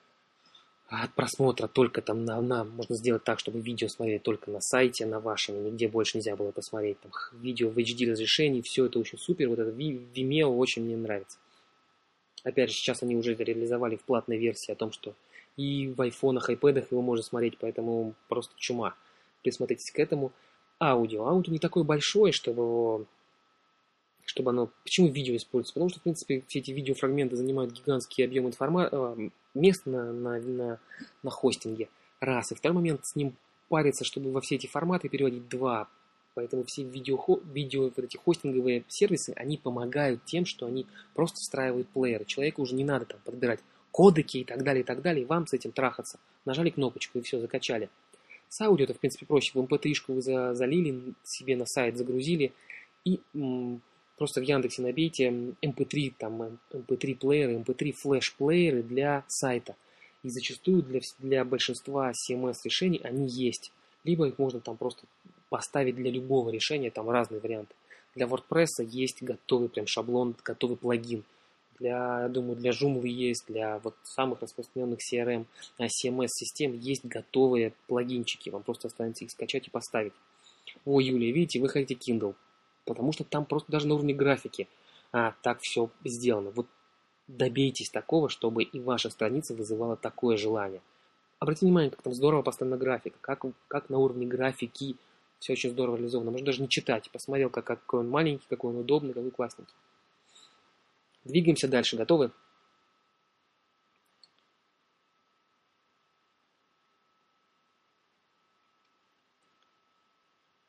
от просмотра только там можно сделать так, чтобы видео смотрели только на сайте, на вашем, нигде больше нельзя было посмотреть. Там видео в HD разрешении, все это очень супер. Вот это Vimeo очень мне нравится. Опять же, сейчас они уже это реализовали в платной версии о том, что и в айфонах, айпэдах его можно смотреть, поэтому просто чума. Присмотритесь к этому. Аудио не такое большое, чтобы оно... Почему видео используется? Потому что, в принципе, все эти видеофрагменты занимают гигантский объем места на хостинге. Раз. И второй момент, с ним париться, чтобы во все эти форматы переводить. Два. Поэтому все вот эти хостинговые сервисы, они помогают тем, что они просто встраивают плееры. Человеку уже не надо там подбирать кодеки и так далее, и вам с этим трахаться. Нажали кнопочку и все, закачали. С аудио это, в принципе, проще. В MP3-шку вы залили, себе на сайт загрузили и... Просто в Яндексе набейте MP3, там, MP3 плееры, MP3 флеш-плееры для сайта. И зачастую для большинства CMS решений они есть. Либо их можно там просто поставить для любого решения, там разные варианты. Для WordPress есть готовый прям шаблон, готовый плагин. Я думаю, для Joomla есть, для вот самых распространенных CRM, CMS-систем есть готовые плагинчики. Вам просто останется их скачать и поставить. О, Юлия, видите, вы хотите Kindle. Потому что там просто даже на уровне графики так все сделано. Вот добейтесь такого, чтобы и ваша страница вызывала такое желание. Обратите внимание, как там здорово поставлена графика, как на уровне графики все очень здорово реализовано. Можно даже не читать. Посмотрел, какой он маленький, какой он удобный, какой классненький. Двигаемся дальше. Готовы?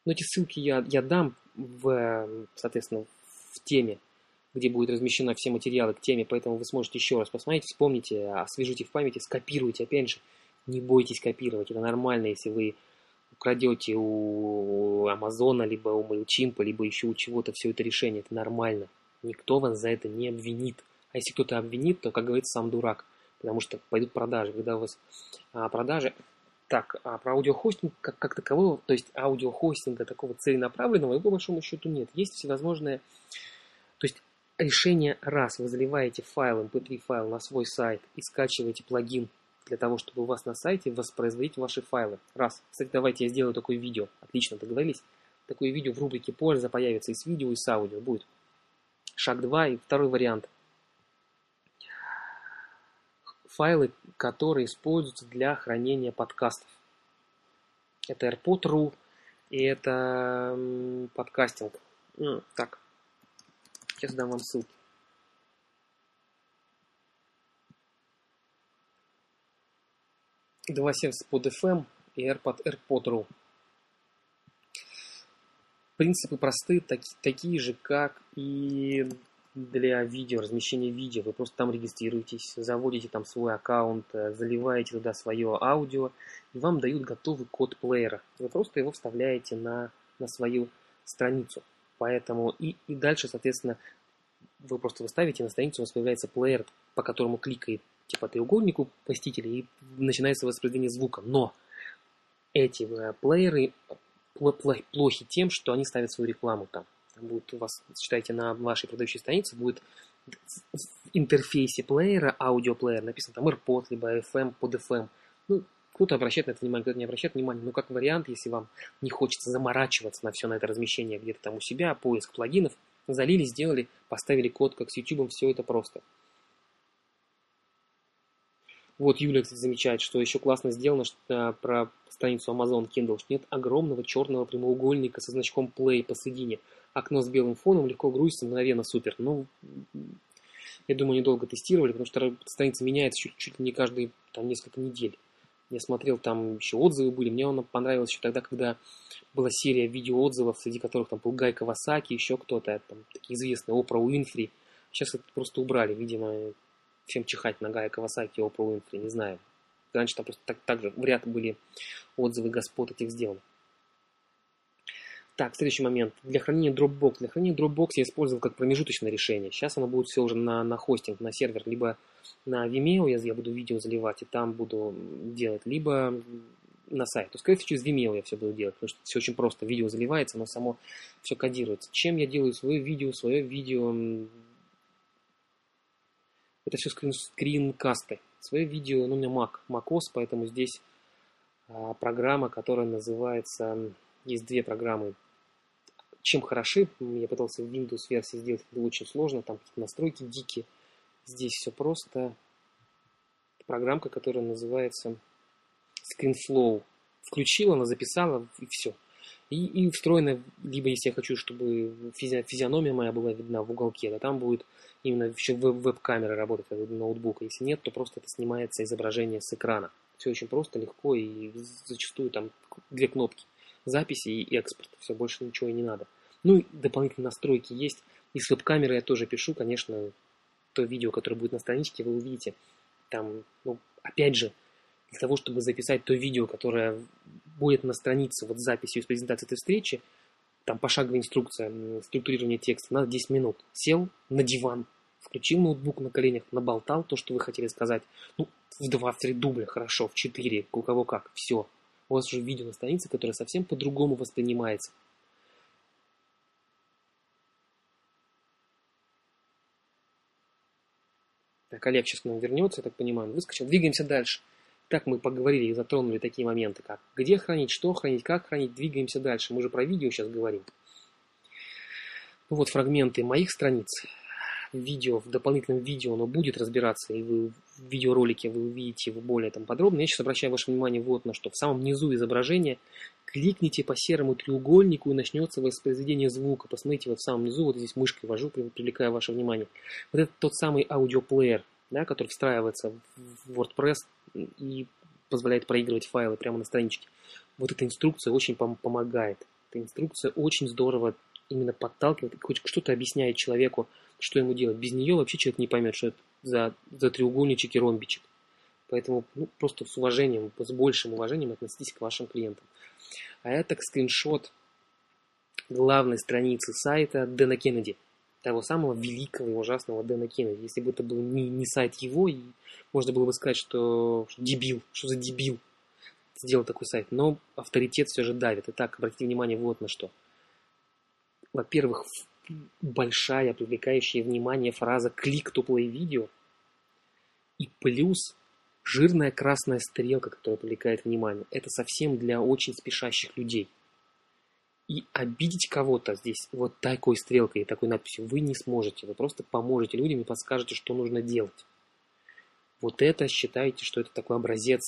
Но эти ссылки я дам, соответственно, в теме, где будет размещена все материалы к теме, поэтому вы сможете еще раз посмотреть, вспомните, освежите в памяти, скопируйте. Опять же, не бойтесь копировать. Это нормально, если вы украдете у Амазона, либо у MailChimp, либо еще у чего-то все это решение. Это нормально. Никто вас за это не обвинит. А если кто-то обвинит, то, как говорится, сам дурак. Потому что пойдут продажи. Когда у вас продажи... Так, а про аудиохостинг как такового, то есть аудиохостинга такого целенаправленного, его по большому счету нет. Есть всевозможные... То есть решение раз, вы заливаете файл, mp3 файл на свой сайт и скачиваете плагин для того, чтобы у вас на сайте воспроизводить ваши файлы. Раз. Кстати, давайте я сделаю такое видео. Отлично, договорились. Такое видео в рубрике «Польза» появится и с видео, и с аудио. Будет шаг 2 и второй вариант. Файлы, которые используются для хранения подкастов. Это AirPod.ru и это подкастинг. Так, сейчас дам вам ссылки. 2 сервиса под FM и AirPod.ru. Принципы просты, такие же, как и для видео, размещения видео. Вы просто там регистрируетесь, заводите там свой аккаунт, заливаете туда свое аудио, и вам дают готовый код плеера. Вы просто его вставляете на свою страницу. Поэтому и дальше, соответственно, вы просто выставите, на страницу у вас появляется плеер, по которому кликает по треугольнику посетителя, и начинается воспроизведение звука. Но эти плееры плохи тем, что они ставят свою рекламу там. Будет у вас, считайте, на вашей продающей странице будет в интерфейсе плеера, аудиоплеер, написано там AirPod, либо FM, под FM. Ну, кто-то обращает на это внимание, кто-то не обращает внимания. Но как вариант, если вам не хочется заморачиваться на все на это размещение где-то там у себя, поиск плагинов, залили, сделали, поставили код, как с YouTube, все это просто. Вот Юля, кстати, замечает, что еще классно сделано что, про страницу Amazon Kindle, что нет огромного черного прямоугольника со значком Play посредине. Окно с белым фоном легко грузится, мгновенно супер. Ну, я думаю, недолго тестировали, потому что страница меняется чуть ли не каждые там, несколько недель. Я смотрел, там еще отзывы были. Мне он понравился еще тогда, когда была серия видеоотзывов, среди которых там был Гай Кавасаки, еще кто-то, там такие известные, Опра Уинфри. Сейчас это просто убрали, видимо, всем чихать на Гая Кавасаки и Опру Уинфри, не знаю. Раньше там просто так же в ряд были отзывы господ этих сделаны. Так, следующий момент. Для хранения Dropbox. Для хранения Dropbox я использовал как промежуточное решение. Сейчас оно будет все уже на хостинг, на сервер, либо на Vimeo я буду видео заливать и там буду делать, либо на сайт. То, скорее всего, через Vimeo я все буду делать, потому что все очень просто. Видео заливается, оно само все кодируется. Чем я делаю свое видео? Это все скринкасты. Свое видео, у меня macOS, поэтому здесь программа, которая называется... Есть две программы. Чем хороши? Я пытался в Windows версии сделать, это очень сложно. Там какие-то настройки дикие. Здесь все просто. Программка, которая называется ScreenFlow. Включила, она записала, и все. И встроена, либо если я хочу, чтобы физиономия моя была видна в уголке, то там будет именно еще веб-камера работать от ноутбука. Если нет, то просто это снимается изображение с экрана. Все очень просто, легко, и зачастую там две кнопки. Записи и экспорт. Все, больше ничего и не надо. Ну и дополнительные настройки есть. И с веб-камеры я тоже пишу, конечно, то видео, которое будет на страничке, вы увидите. Там, опять же, для того, чтобы записать то видео, которое будет на странице, вот с записью из презентации этой встречи, там пошаговая инструкция, структурирование текста, надо 10 минут. Сел на диван, включил ноутбук на коленях, наболтал то, что вы хотели сказать. В 2-3 дубля, хорошо, в 4, у кого как, все. У вас уже видео на странице, которое совсем по-другому воспринимается. Так, Олег сейчас к нам вернется, я так понимаю, он выскочил. Двигаемся дальше. Так мы поговорили и затронули такие моменты, как где хранить, что хранить, как хранить. Двигаемся дальше. Мы же про видео сейчас говорим. Вот фрагменты моих страниц. В дополнительном видео оно будет разбираться, и вы в видеоролике вы увидите его более подробно. Я сейчас обращаю ваше внимание вот на что. В самом низу изображения кликните по серому треугольнику, и начнется воспроизведение звука. Посмотрите, вот в самом низу, вот здесь мышкой вожу, привлекаю ваше внимание. Вот это тот самый аудиоплеер, да, который встраивается в WordPress и позволяет проигрывать файлы прямо на страничке. Вот эта инструкция очень помогает. Эта инструкция очень здорово именно подталкивает, хоть что-то объясняет человеку, что ему делать. Без нее вообще человек не поймет, что это за треугольничек и ромбичек. Поэтому просто с уважением, с большим уважением относитесь к вашим клиентам. А это скриншот главной страницы сайта Дэна Кеннеди, того самого великого и ужасного Дэна Кеннеди. Если бы это был не сайт его, и можно было бы сказать, что дебил, что за дебил сделал такой сайт. Но авторитет все же давит. Итак, обратите внимание вот на что. Во-первых, большая, привлекающая внимание фраза «click to play video» и плюс жирная красная стрелка, которая привлекает внимание. Это совсем для очень спешащих людей. И обидеть кого-то здесь вот такой стрелкой и такой надписью вы не сможете. Вы просто поможете людям и подскажете, что нужно делать. Вот это считайте, что это такой образец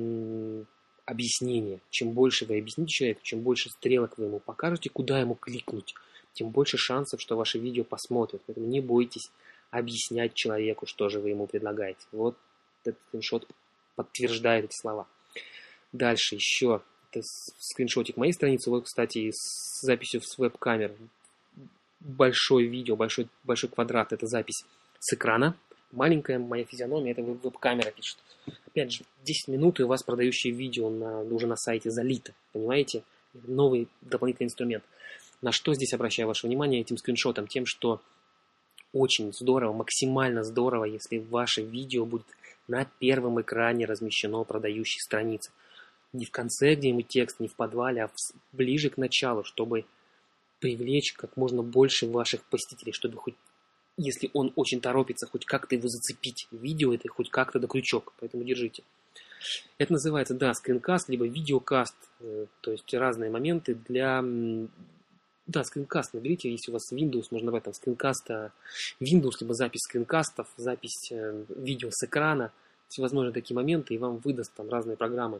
объяснения. Чем больше вы объясните человеку, чем больше стрелок вы ему покажете, куда ему кликнуть, тем больше шансов, что ваше видео посмотрят. Поэтому не бойтесь объяснять человеку, что же вы ему предлагаете. Вот этот скриншот подтверждает эти слова. Дальше еще. Это скриншотик моей страницы. Вот, кстати, с записью с веб-камеры. Большое видео, большой квадрат. Это запись с экрана. Маленькая моя физиономия, это веб-камера пишет. Опять же, 10 минут, и у вас продающее видео уже на сайте залито. Понимаете? Новый дополнительный инструмент. На что здесь обращаю ваше внимание этим скриншотом? Тем, что очень здорово, максимально здорово, если ваше видео будет на первом экране размещено продающей страницы. Не в конце где-нибудь текст, не в подвале, а ближе к началу, чтобы привлечь как можно больше ваших посетителей, чтобы хоть, если он очень торопится, хоть как-то его зацепить. Видео это хоть как-то до крючок, поэтому держите. Это называется, да, скринкаст, либо видеокаст, то есть разные моменты для... Да, скринкаст наберите, если у вас Windows, можно в этом скринкаста Windows, либо запись скринкастов, запись видео с экрана, всевозможные такие моменты, и вам выдаст там разные программы.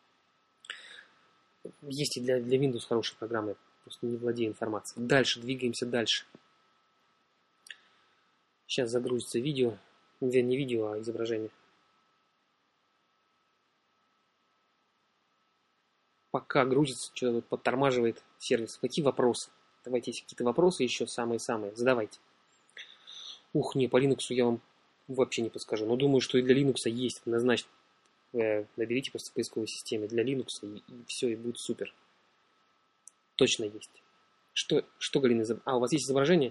Есть и для Windows хорошие программы, просто не владею информацией. Дальше, двигаемся дальше. Сейчас загрузится видео, не видео, а изображение. Пока грузится, что-то тут подтормаживает сервис. Какие вопросы? Давайте, если какие-то вопросы еще самые-самые, задавайте. Ух, не, по Linux я вам вообще не подскажу. Но думаю, что и для Linux есть однозначно. Наберите просто в поисковой системе для Linux, и все, и будет супер. Точно есть. Что Галина, у вас есть изображение?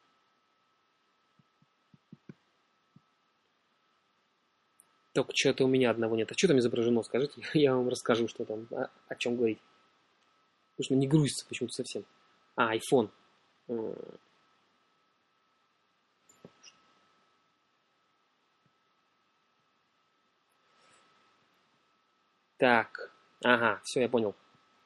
Только что-то у меня одного нет. А что там изображено, скажите? Я вам расскажу, что там, о чем говорить. Потому что не грузится почему-то совсем. iPhone. Так, ага, все, я понял.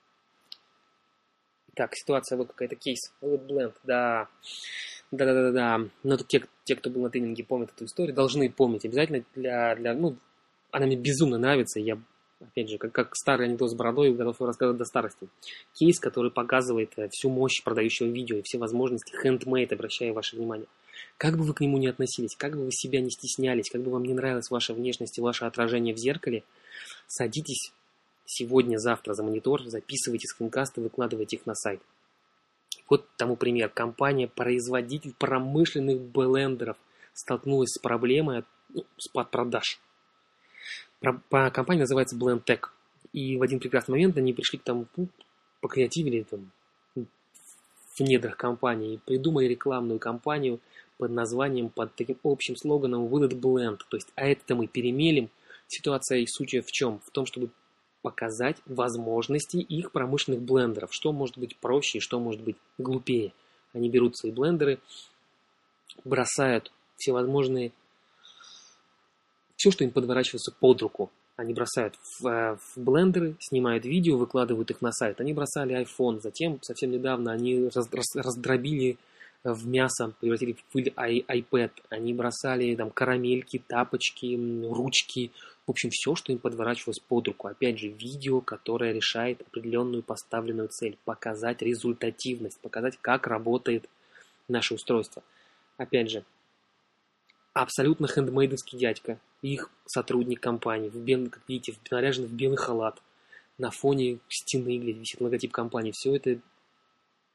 Так, ситуация, вот какая-то кейс. Вот Blend, да. Да. Но тут те, кто был на тренинге, помнят эту историю, должны помнить обязательно она мне безумно нравится. Я, опять же, как старый анекдот с бородой, готов его рассказывать до старости. Кейс, который показывает всю мощь продающего видео и все возможности handmade, обращаю ваше внимание. Как бы вы к нему ни относились, как бы вы себя не стеснялись, как бы вам не нравилась ваша внешность и ваше отражение в зеркале, садитесь сегодня, завтра за монитор, записывайте скринкасты, выкладывайте их на сайт. Вот тому пример. Компания-производитель промышленных блендеров столкнулась с проблемой спад продаж. Компания называется Blendtec. И в один прекрасный момент они пришли к тому, покреативили там в недрах компании и придумали рекламную кампанию под названием, под таким общим слоганом «Will it blend?». То есть, а это мы перемелим. Ситуация и суть в чем? В том, чтобы показать возможности их промышленных блендеров. Что может быть проще и что может быть глупее. Они берут свои блендеры, бросают всевозможные... Все, что им подворачивается под руку. Они бросают в блендеры, снимают видео, выкладывают их на сайт. Они бросали iPhone. Затем, совсем недавно, они раздробили в мясо, превратили в пыль iPad. Они бросали там карамельки, тапочки, ручки. В общем, все, что им подворачивалось под руку. Опять же, видео, которое решает определенную поставленную цель. Показать результативность, показать, как работает наше устройство. Опять же, абсолютно хендмейдовский дядька, их сотрудник компании, как видите, наряжен в белый халат. На фоне стены, где висит логотип компании. Все это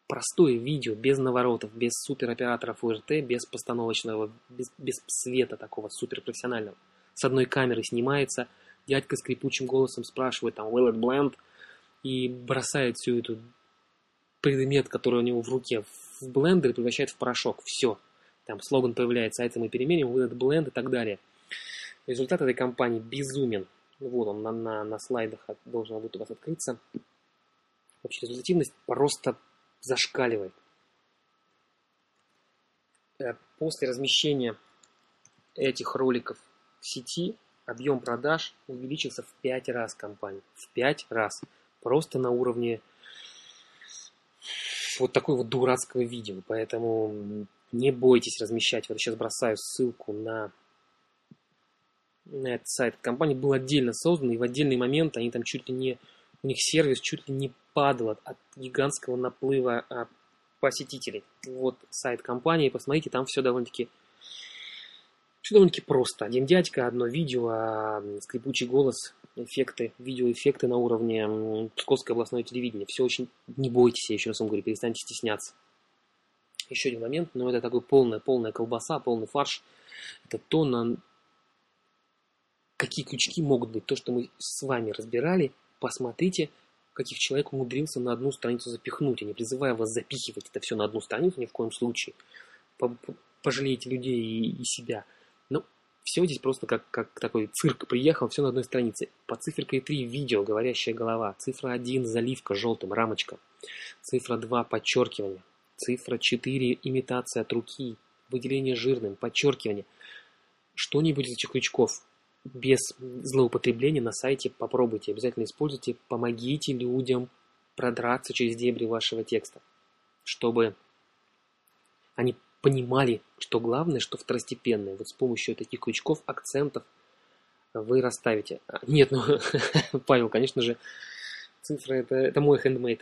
простое видео, без наворотов, без супероператоров ОРТ, без постановочного, без света такого суперпрофессионального. С одной камеры снимается, дядька скрипучим голосом спрашивает там «Will it blend?» и бросает всю эту предмет, который у него в руке, в блендер и превращает в порошок. Все. Там слоган появляется, а это мы переменим, will it blend и так далее. Результат этой кампании безумен. Вот он на слайдах должен будет у вас открыться. Вообще результативность просто зашкаливает. После размещения этих роликов в сети объем продаж увеличился в 5 раз компании. В 5 раз. Просто на уровне вот такой вот дурацкого видео. Поэтому не бойтесь размещать. Вот я сейчас бросаю ссылку на этот сайт. Компания был отдельно создан, и в отдельный момент они там чуть ли не... У них сервис чуть ли не падал от гигантского наплыва посетителей. Вот сайт компании, посмотрите, там все довольно-таки просто. Один дядька, одно видео, скрипучий голос, эффекты, видеоэффекты на уровне Псковское областное телевидение. Все очень... Не бойтесь, я еще раз вам говорю, перестаньте стесняться. Еще один момент, но это такой полная колбаса, полный фарш. Это то, на какие крючки могут быть. То, что мы с вами разбирали, посмотрите, каких человек умудрился на одну страницу запихнуть. Я не призываю вас запихивать это все на одну страницу ни в коем случае. Пожалейте людей и себя. Но все здесь просто как такой цирк приехал, все на одной странице. По циферкой 3 видео, говорящая голова. Цифра 1 заливка желтым, рамочка. Цифра 2 подчеркивание. Цифра 4 имитация от руки. Выделение жирным, подчеркивание. Что-нибудь из этих крючков без злоупотребления на сайте попробуйте, обязательно используйте, помогите людям продраться через дебри вашего текста, чтобы они понимали, что главное, что второстепенное. Вот с помощью таких крючков, акцентов вы расставите. Нет, ну, Павел, конечно же, цифры это мой хендмейд.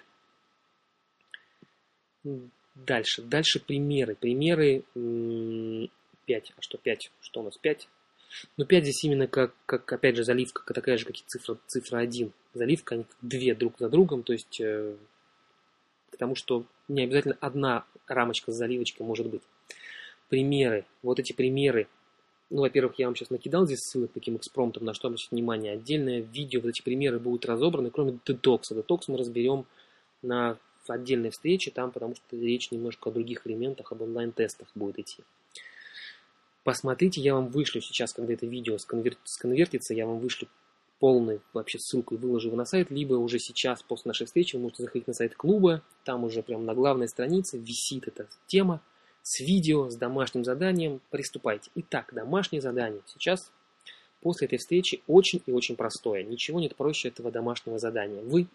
Дальше примеры. Примеры 5. А что 5? Что у нас 5? Ну, 5 здесь именно как опять же, заливка, такая же, как и цифра 1. Заливка, они как 2 друг за другом, то есть, потому что не обязательно одна рамочка с заливочкой может быть. Примеры. Вот эти примеры. Ну, во-первых, я вам сейчас накидал здесь ссылок таким экспромтом, на что обратить внимание. Отдельное видео, вот эти примеры будут разобраны, кроме детокса. Детокс мы разберем на отдельной встрече, там, потому что речь немножко о других элементах, об онлайн-тестах будет идти. Посмотрите, я вам вышлю сейчас, когда это видео сконвертится, я вам вышлю полную вообще ссылку и выложу его на сайт, либо уже сейчас, после нашей встречи, вы можете заходить на сайт клуба, там уже прям на главной странице висит эта тема с видео, с домашним заданием. Приступайте. Итак, домашнее задание. Сейчас, после этой встречи, очень и очень простое. Ничего нет проще этого домашнего задания. Вы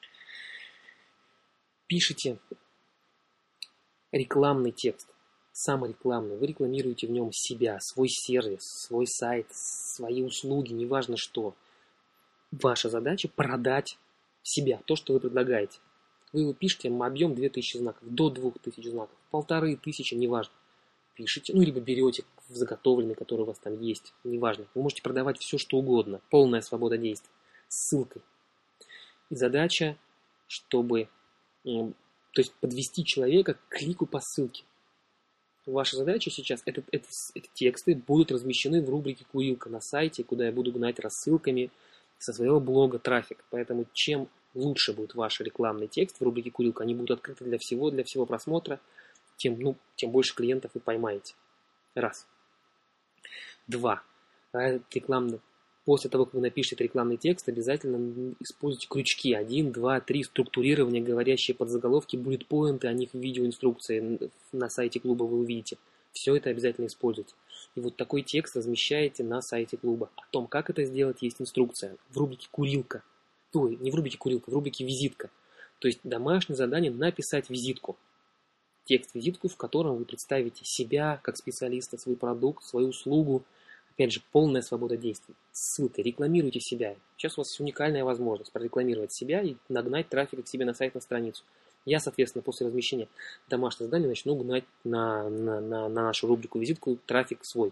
пишете рекламный текст. Саморекламный. Вы рекламируете в нем себя, свой сервис, свой сайт, свои услуги, неважно что. Ваша задача продать себя, то, что вы предлагаете. Вы его пишете, объем 2000 знаков, до 2000 знаков, 1500, неважно. Пишите, ну, либо берете в заготовленный, который у вас там есть, неважно. Вы можете продавать все, что угодно, полная свобода действий, с ссылкой. И задача, чтобы, то есть подвести человека к клику по ссылке. Ваша задача сейчас, эти тексты будут размещены в рубрике «Курилка» на сайте, куда я буду гнать рассылками со своего блога трафик. Поэтому чем лучше будет ваш рекламный текст в рубрике «Курилка», они будут открыты для всего просмотра, тем больше клиентов вы поймаете. Раз. 2. После того, как вы напишете рекламный текст, обязательно используйте крючки 1, 2, 3, структурирование, говорящие подзаголовки, буллет-поинты, о них в видеоинструкции на сайте клуба вы увидите. Все это обязательно используйте. И вот такой текст размещаете на сайте клуба. О том, как это сделать, есть инструкция в рубрике «Курилка». Ой, не в рубрике «Курилка», в рубрике «Визитка». То есть домашнее задание написать визитку. Текст-визитку, в котором вы представите себя как специалиста, свой продукт, свою услугу. Опять же, полная свобода действий. Ссылка, рекламируйте себя. Сейчас у вас уникальная возможность прорекламировать себя и нагнать трафик к себе на сайт, на страницу. Я, соответственно, после размещения домашнего задания начну гнать на нашу рубрику «Визитку» трафик свой.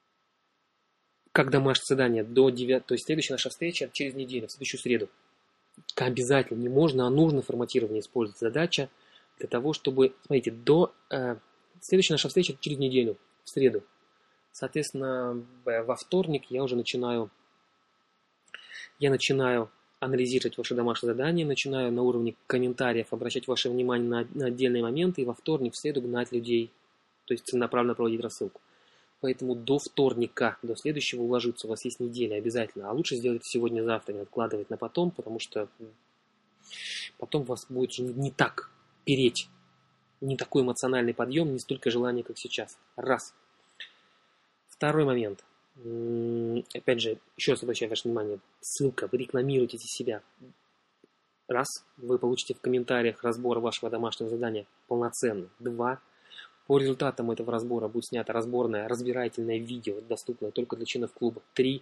Как домашнее задание до 9, то есть следующая наша встреча через неделю, в следующую среду. обязательно, не можно, а нужно форматирование использовать. Задача для того, чтобы, смотрите, следующая наша встреча через неделю, в среду. Соответственно, во вторник я уже начинаю анализировать ваши домашние задания, начинаю на уровне комментариев обращать ваше внимание на отдельные моменты, и во вторник, в среду гнать людей, то есть целенаправленно проводить рассылку. Поэтому до вторника, до следующего уложиться, у вас есть неделя обязательно. А лучше сделать это сегодня-завтра, не откладывать на потом, потому что потом вас будет уже не так переть, не такой эмоциональный подъем, не столько желания, как сейчас. Раз. Второй момент. Опять же, еще раз обращаю ваше внимание, ссылка, вы рекламируете себя. Раз, вы получите в комментариях разбор вашего домашнего задания полноценный. Два, по результатам этого разбора будет снято разборное, разбирательное видео, доступное только для членов клуба. Три,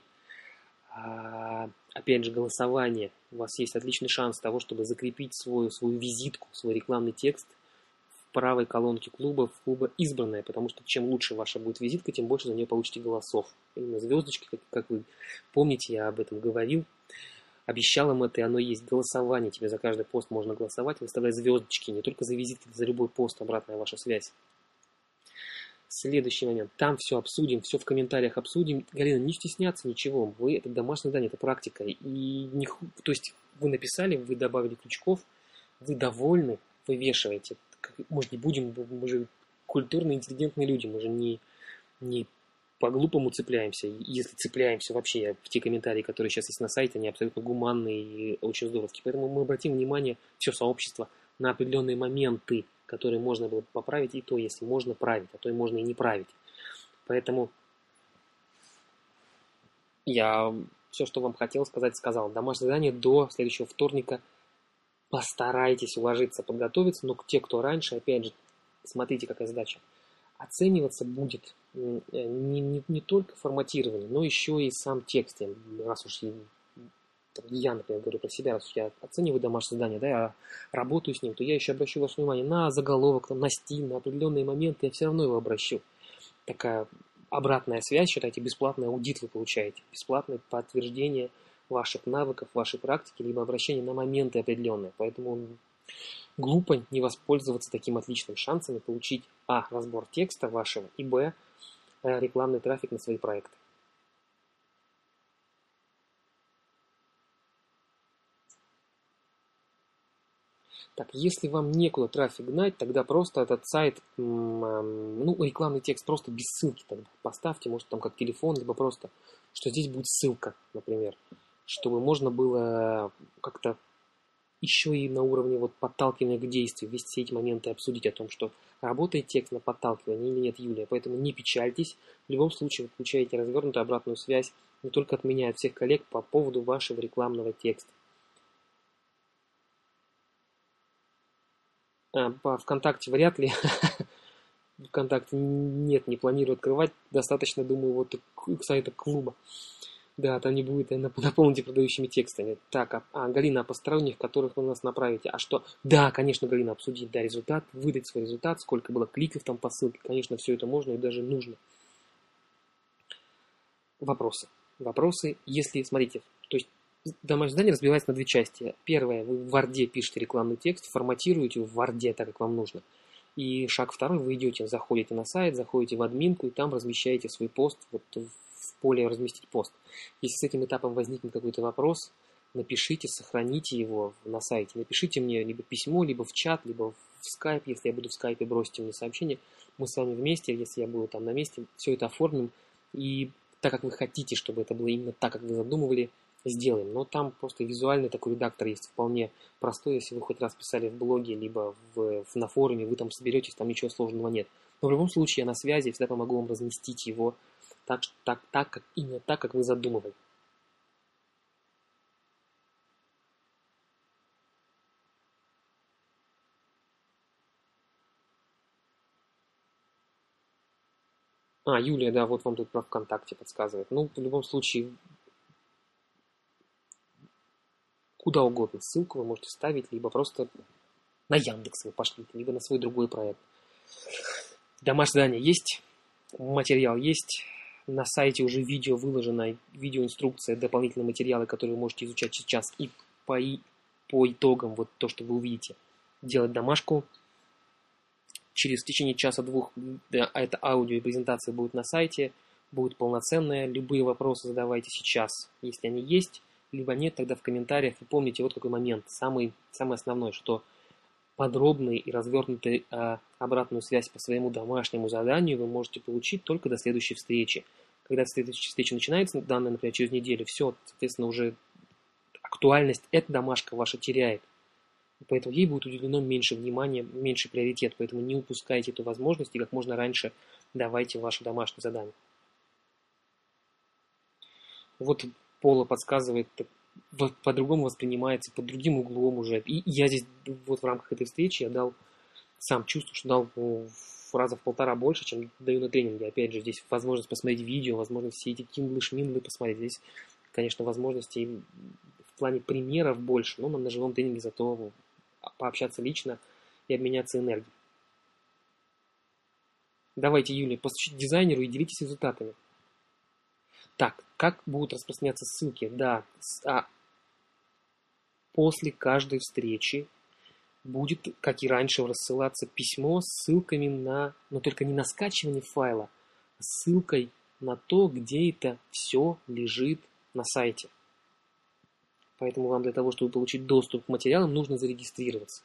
опять же, голосование. У вас есть отличный шанс того, чтобы закрепить свою визитку, свой рекламный текст в правой колонке клуба избранное, потому что чем лучше ваша будет визитка, тем больше за нее получите голосов. Именно звездочки, как вы помните, я об этом говорил, обещал им это, и оно есть. Голосование, тебе за каждый пост можно голосовать, выставлять звездочки, не только за визитки, за любой пост, обратная ваша связь. Следующий момент. Там все обсудим, все в комментариях обсудим. Галина, не стесняться ничего. Это домашнее задание, это практика. То есть вы написали, вы добавили крючков, вы довольны, вы вешаете. Мы же не будем, мы же культурные, интеллигентные люди, мы же не по-глупому цепляемся. Если цепляемся вообще, в те комментарии, которые сейчас есть на сайте, они абсолютно гуманные и очень здоровские. Поэтому мы обратим внимание, все сообщество, на определенные моменты, которые можно было поправить, и то, если можно править, а то и можно и не править. Поэтому я все, что вам хотел сказать, сказал. Домашнее задание до следующего вторника. Постарайтесь уложиться, подготовиться, но те, кто раньше, опять же, смотрите, какая задача. Оцениваться будет не только форматирование, но еще и сам текст. Раз уж я, например, говорю про себя, раз уж я оцениваю домашнее задание, да, я работаю с ним, то я еще обращу ваше внимание на заголовок, на стиль, на определенные моменты, я все равно его обращу. Такая обратная связь, считайте, бесплатный аудит вы получаете, бесплатное подтверждение ваших навыков, вашей практики, либо обращение на моменты определенные. Поэтому глупо не воспользоваться таким отличным шансом и получить разбор текста вашего, и рекламный трафик на свои проекты. Так, если вам некуда трафик гнать, тогда просто этот сайт, рекламный текст просто без ссылки тогда поставьте, может там как телефон, либо просто, что здесь будет ссылка, например, чтобы можно было как-то еще и на уровне подталкивания к действию все эти моменты обсудить о том, что работает текст на подталкивание или нет, Юлия. Поэтому не печальтесь. В любом случае вы получаете развернутую обратную связь не только от меня, а от всех коллег по поводу вашего рекламного текста. По ВКонтакте вряд ли. ВКонтакте нет, не планирую открывать. Достаточно, думаю, сайта клуба. Да, там не будет наполните продающими текстами. Так, Галина, посторонних, которых вы нас направите. А что? Да, конечно, Галина, обсудить, результат, выдать свой результат, сколько было кликов там по ссылке. Конечно, все это можно и даже нужно. Вопросы, если, смотрите, то есть домашнее задание разбивается на две части. Первое, вы в Word пишете рекламный текст, форматируете в Word так, как вам нужно. И шаг второй, вы заходите на сайт, заходите в админку и там размещаете свой пост в поле «Разместить пост». Если с этим этапом возникнет какой-то вопрос, напишите, сохраните его на сайте. Напишите мне либо письмо, либо в чат, либо в скайп. Если я буду в скайпе, бросьте мне сообщение. Мы с вами вместе, если я буду там на месте, все это оформим. И так как вы хотите, чтобы это было именно так, как вы задумывали, сделаем. Но там просто визуальный такой редактор есть, вполне простой. Если вы хоть раз писали в блоге, либо на форуме, вы там соберетесь, там ничего сложного нет. Но в любом случае я на связи, всегда помогу вам разместить его именно так, как вы задумывали. Юлия, да, вот вам тут про ВКонтакте подсказывает. В любом случае, куда угодно ссылку вы можете ставить, либо просто на Яндекс вы пошлите, либо на свой другой проект. Домашнее задание есть, материал есть. На сайте уже видео выложено, видеоинструкция, дополнительные материалы, которые вы можете изучать сейчас и по итогам, вот то, что вы увидите, делать домашку. Через в течение часа-двух эта аудио и презентация будет на сайте, будет полноценная. Любые вопросы задавайте сейчас, если они есть, либо нет, тогда в комментариях. И помните вот какой момент, самый основной, что подробный и развернутый обратную связь по своему домашнему заданию вы можете получить только до следующей встречи. Когда следующая встреча начинается, данная, например, через неделю, все, соответственно, уже актуальность эта домашка ваша теряет. Поэтому ей будет уделено меньше внимания, меньше приоритет. Поэтому не упускайте эту возможность и как можно раньше давайте ваше домашнее задание. Вот Пола подсказывает, по-другому воспринимается, под другим углом уже. И я здесь вот в рамках этой встречи я дал, сам чувствую, что дал раза в 1,5 больше, чем даю на тренинге. Опять же, здесь возможность посмотреть видео, возможность все эти кинглы, шминглы посмотреть. Здесь, конечно, возможностей в плане примеров больше, но на живом тренинге зато пообщаться лично и обменяться энергией. Давайте, Юлия, постучите дизайнеру и делитесь результатами. Так, как будут распространяться ссылки? Да, после каждой встречи будет, как и раньше, рассылаться письмо с ссылками но только не на скачивание файла, а ссылкой на то, где это все лежит на сайте. Поэтому вам для того, чтобы получить доступ к материалам, нужно зарегистрироваться.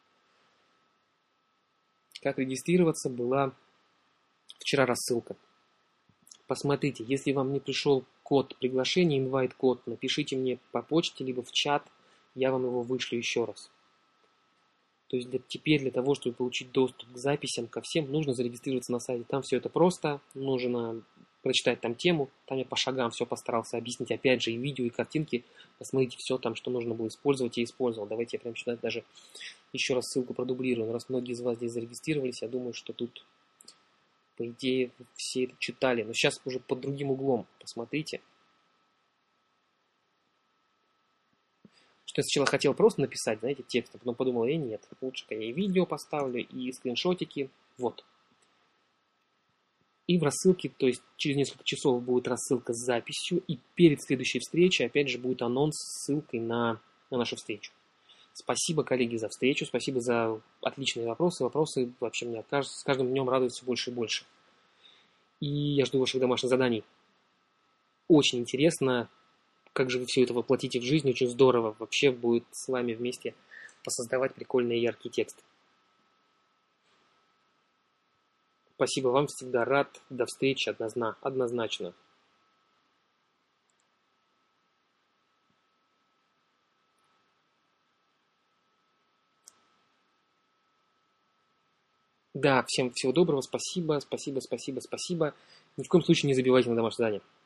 Как регистрироваться, была вчера рассылка. Посмотрите, если вам не пришел код приглашения, инвайт-код, напишите мне по почте, либо в чат, я вам его вышлю еще раз. То есть теперь для того, чтобы получить доступ к записям, ко всем, нужно зарегистрироваться на сайте. Там все это просто, нужно прочитать там тему, там я по шагам все постарался объяснить, опять же, и видео, и картинки, посмотрите все там, что нужно было использовать, и использовал. Давайте я прямо сюда даже еще раз ссылку продублирую. Раз многие из вас здесь зарегистрировались, я думаю, что тут, по идее, все это читали. Но сейчас уже под другим углом, посмотрите. Что я сначала хотел просто написать, знаете, текст, а потом подумал, нет, лучше-ка я и видео поставлю, и скриншотики, вот. И в рассылке, то есть через несколько часов будет рассылка с записью, и перед следующей встречей, опять же, будет анонс с ссылкой на нашу встречу. Спасибо, коллеги, за встречу, спасибо за отличные вопросы. Вопросы вообще мне с каждым днем радуют все больше и больше. И я жду ваших домашних заданий. Очень интересно, как же вы все это воплотите в жизнь, очень здорово. Вообще будет с вами вместе посоздавать прикольные яркие тексты. Спасибо вам, всегда рад. До встречи однозначно. Да, всем всего доброго, спасибо. Ни в коем случае не забивайте на домашнее задание.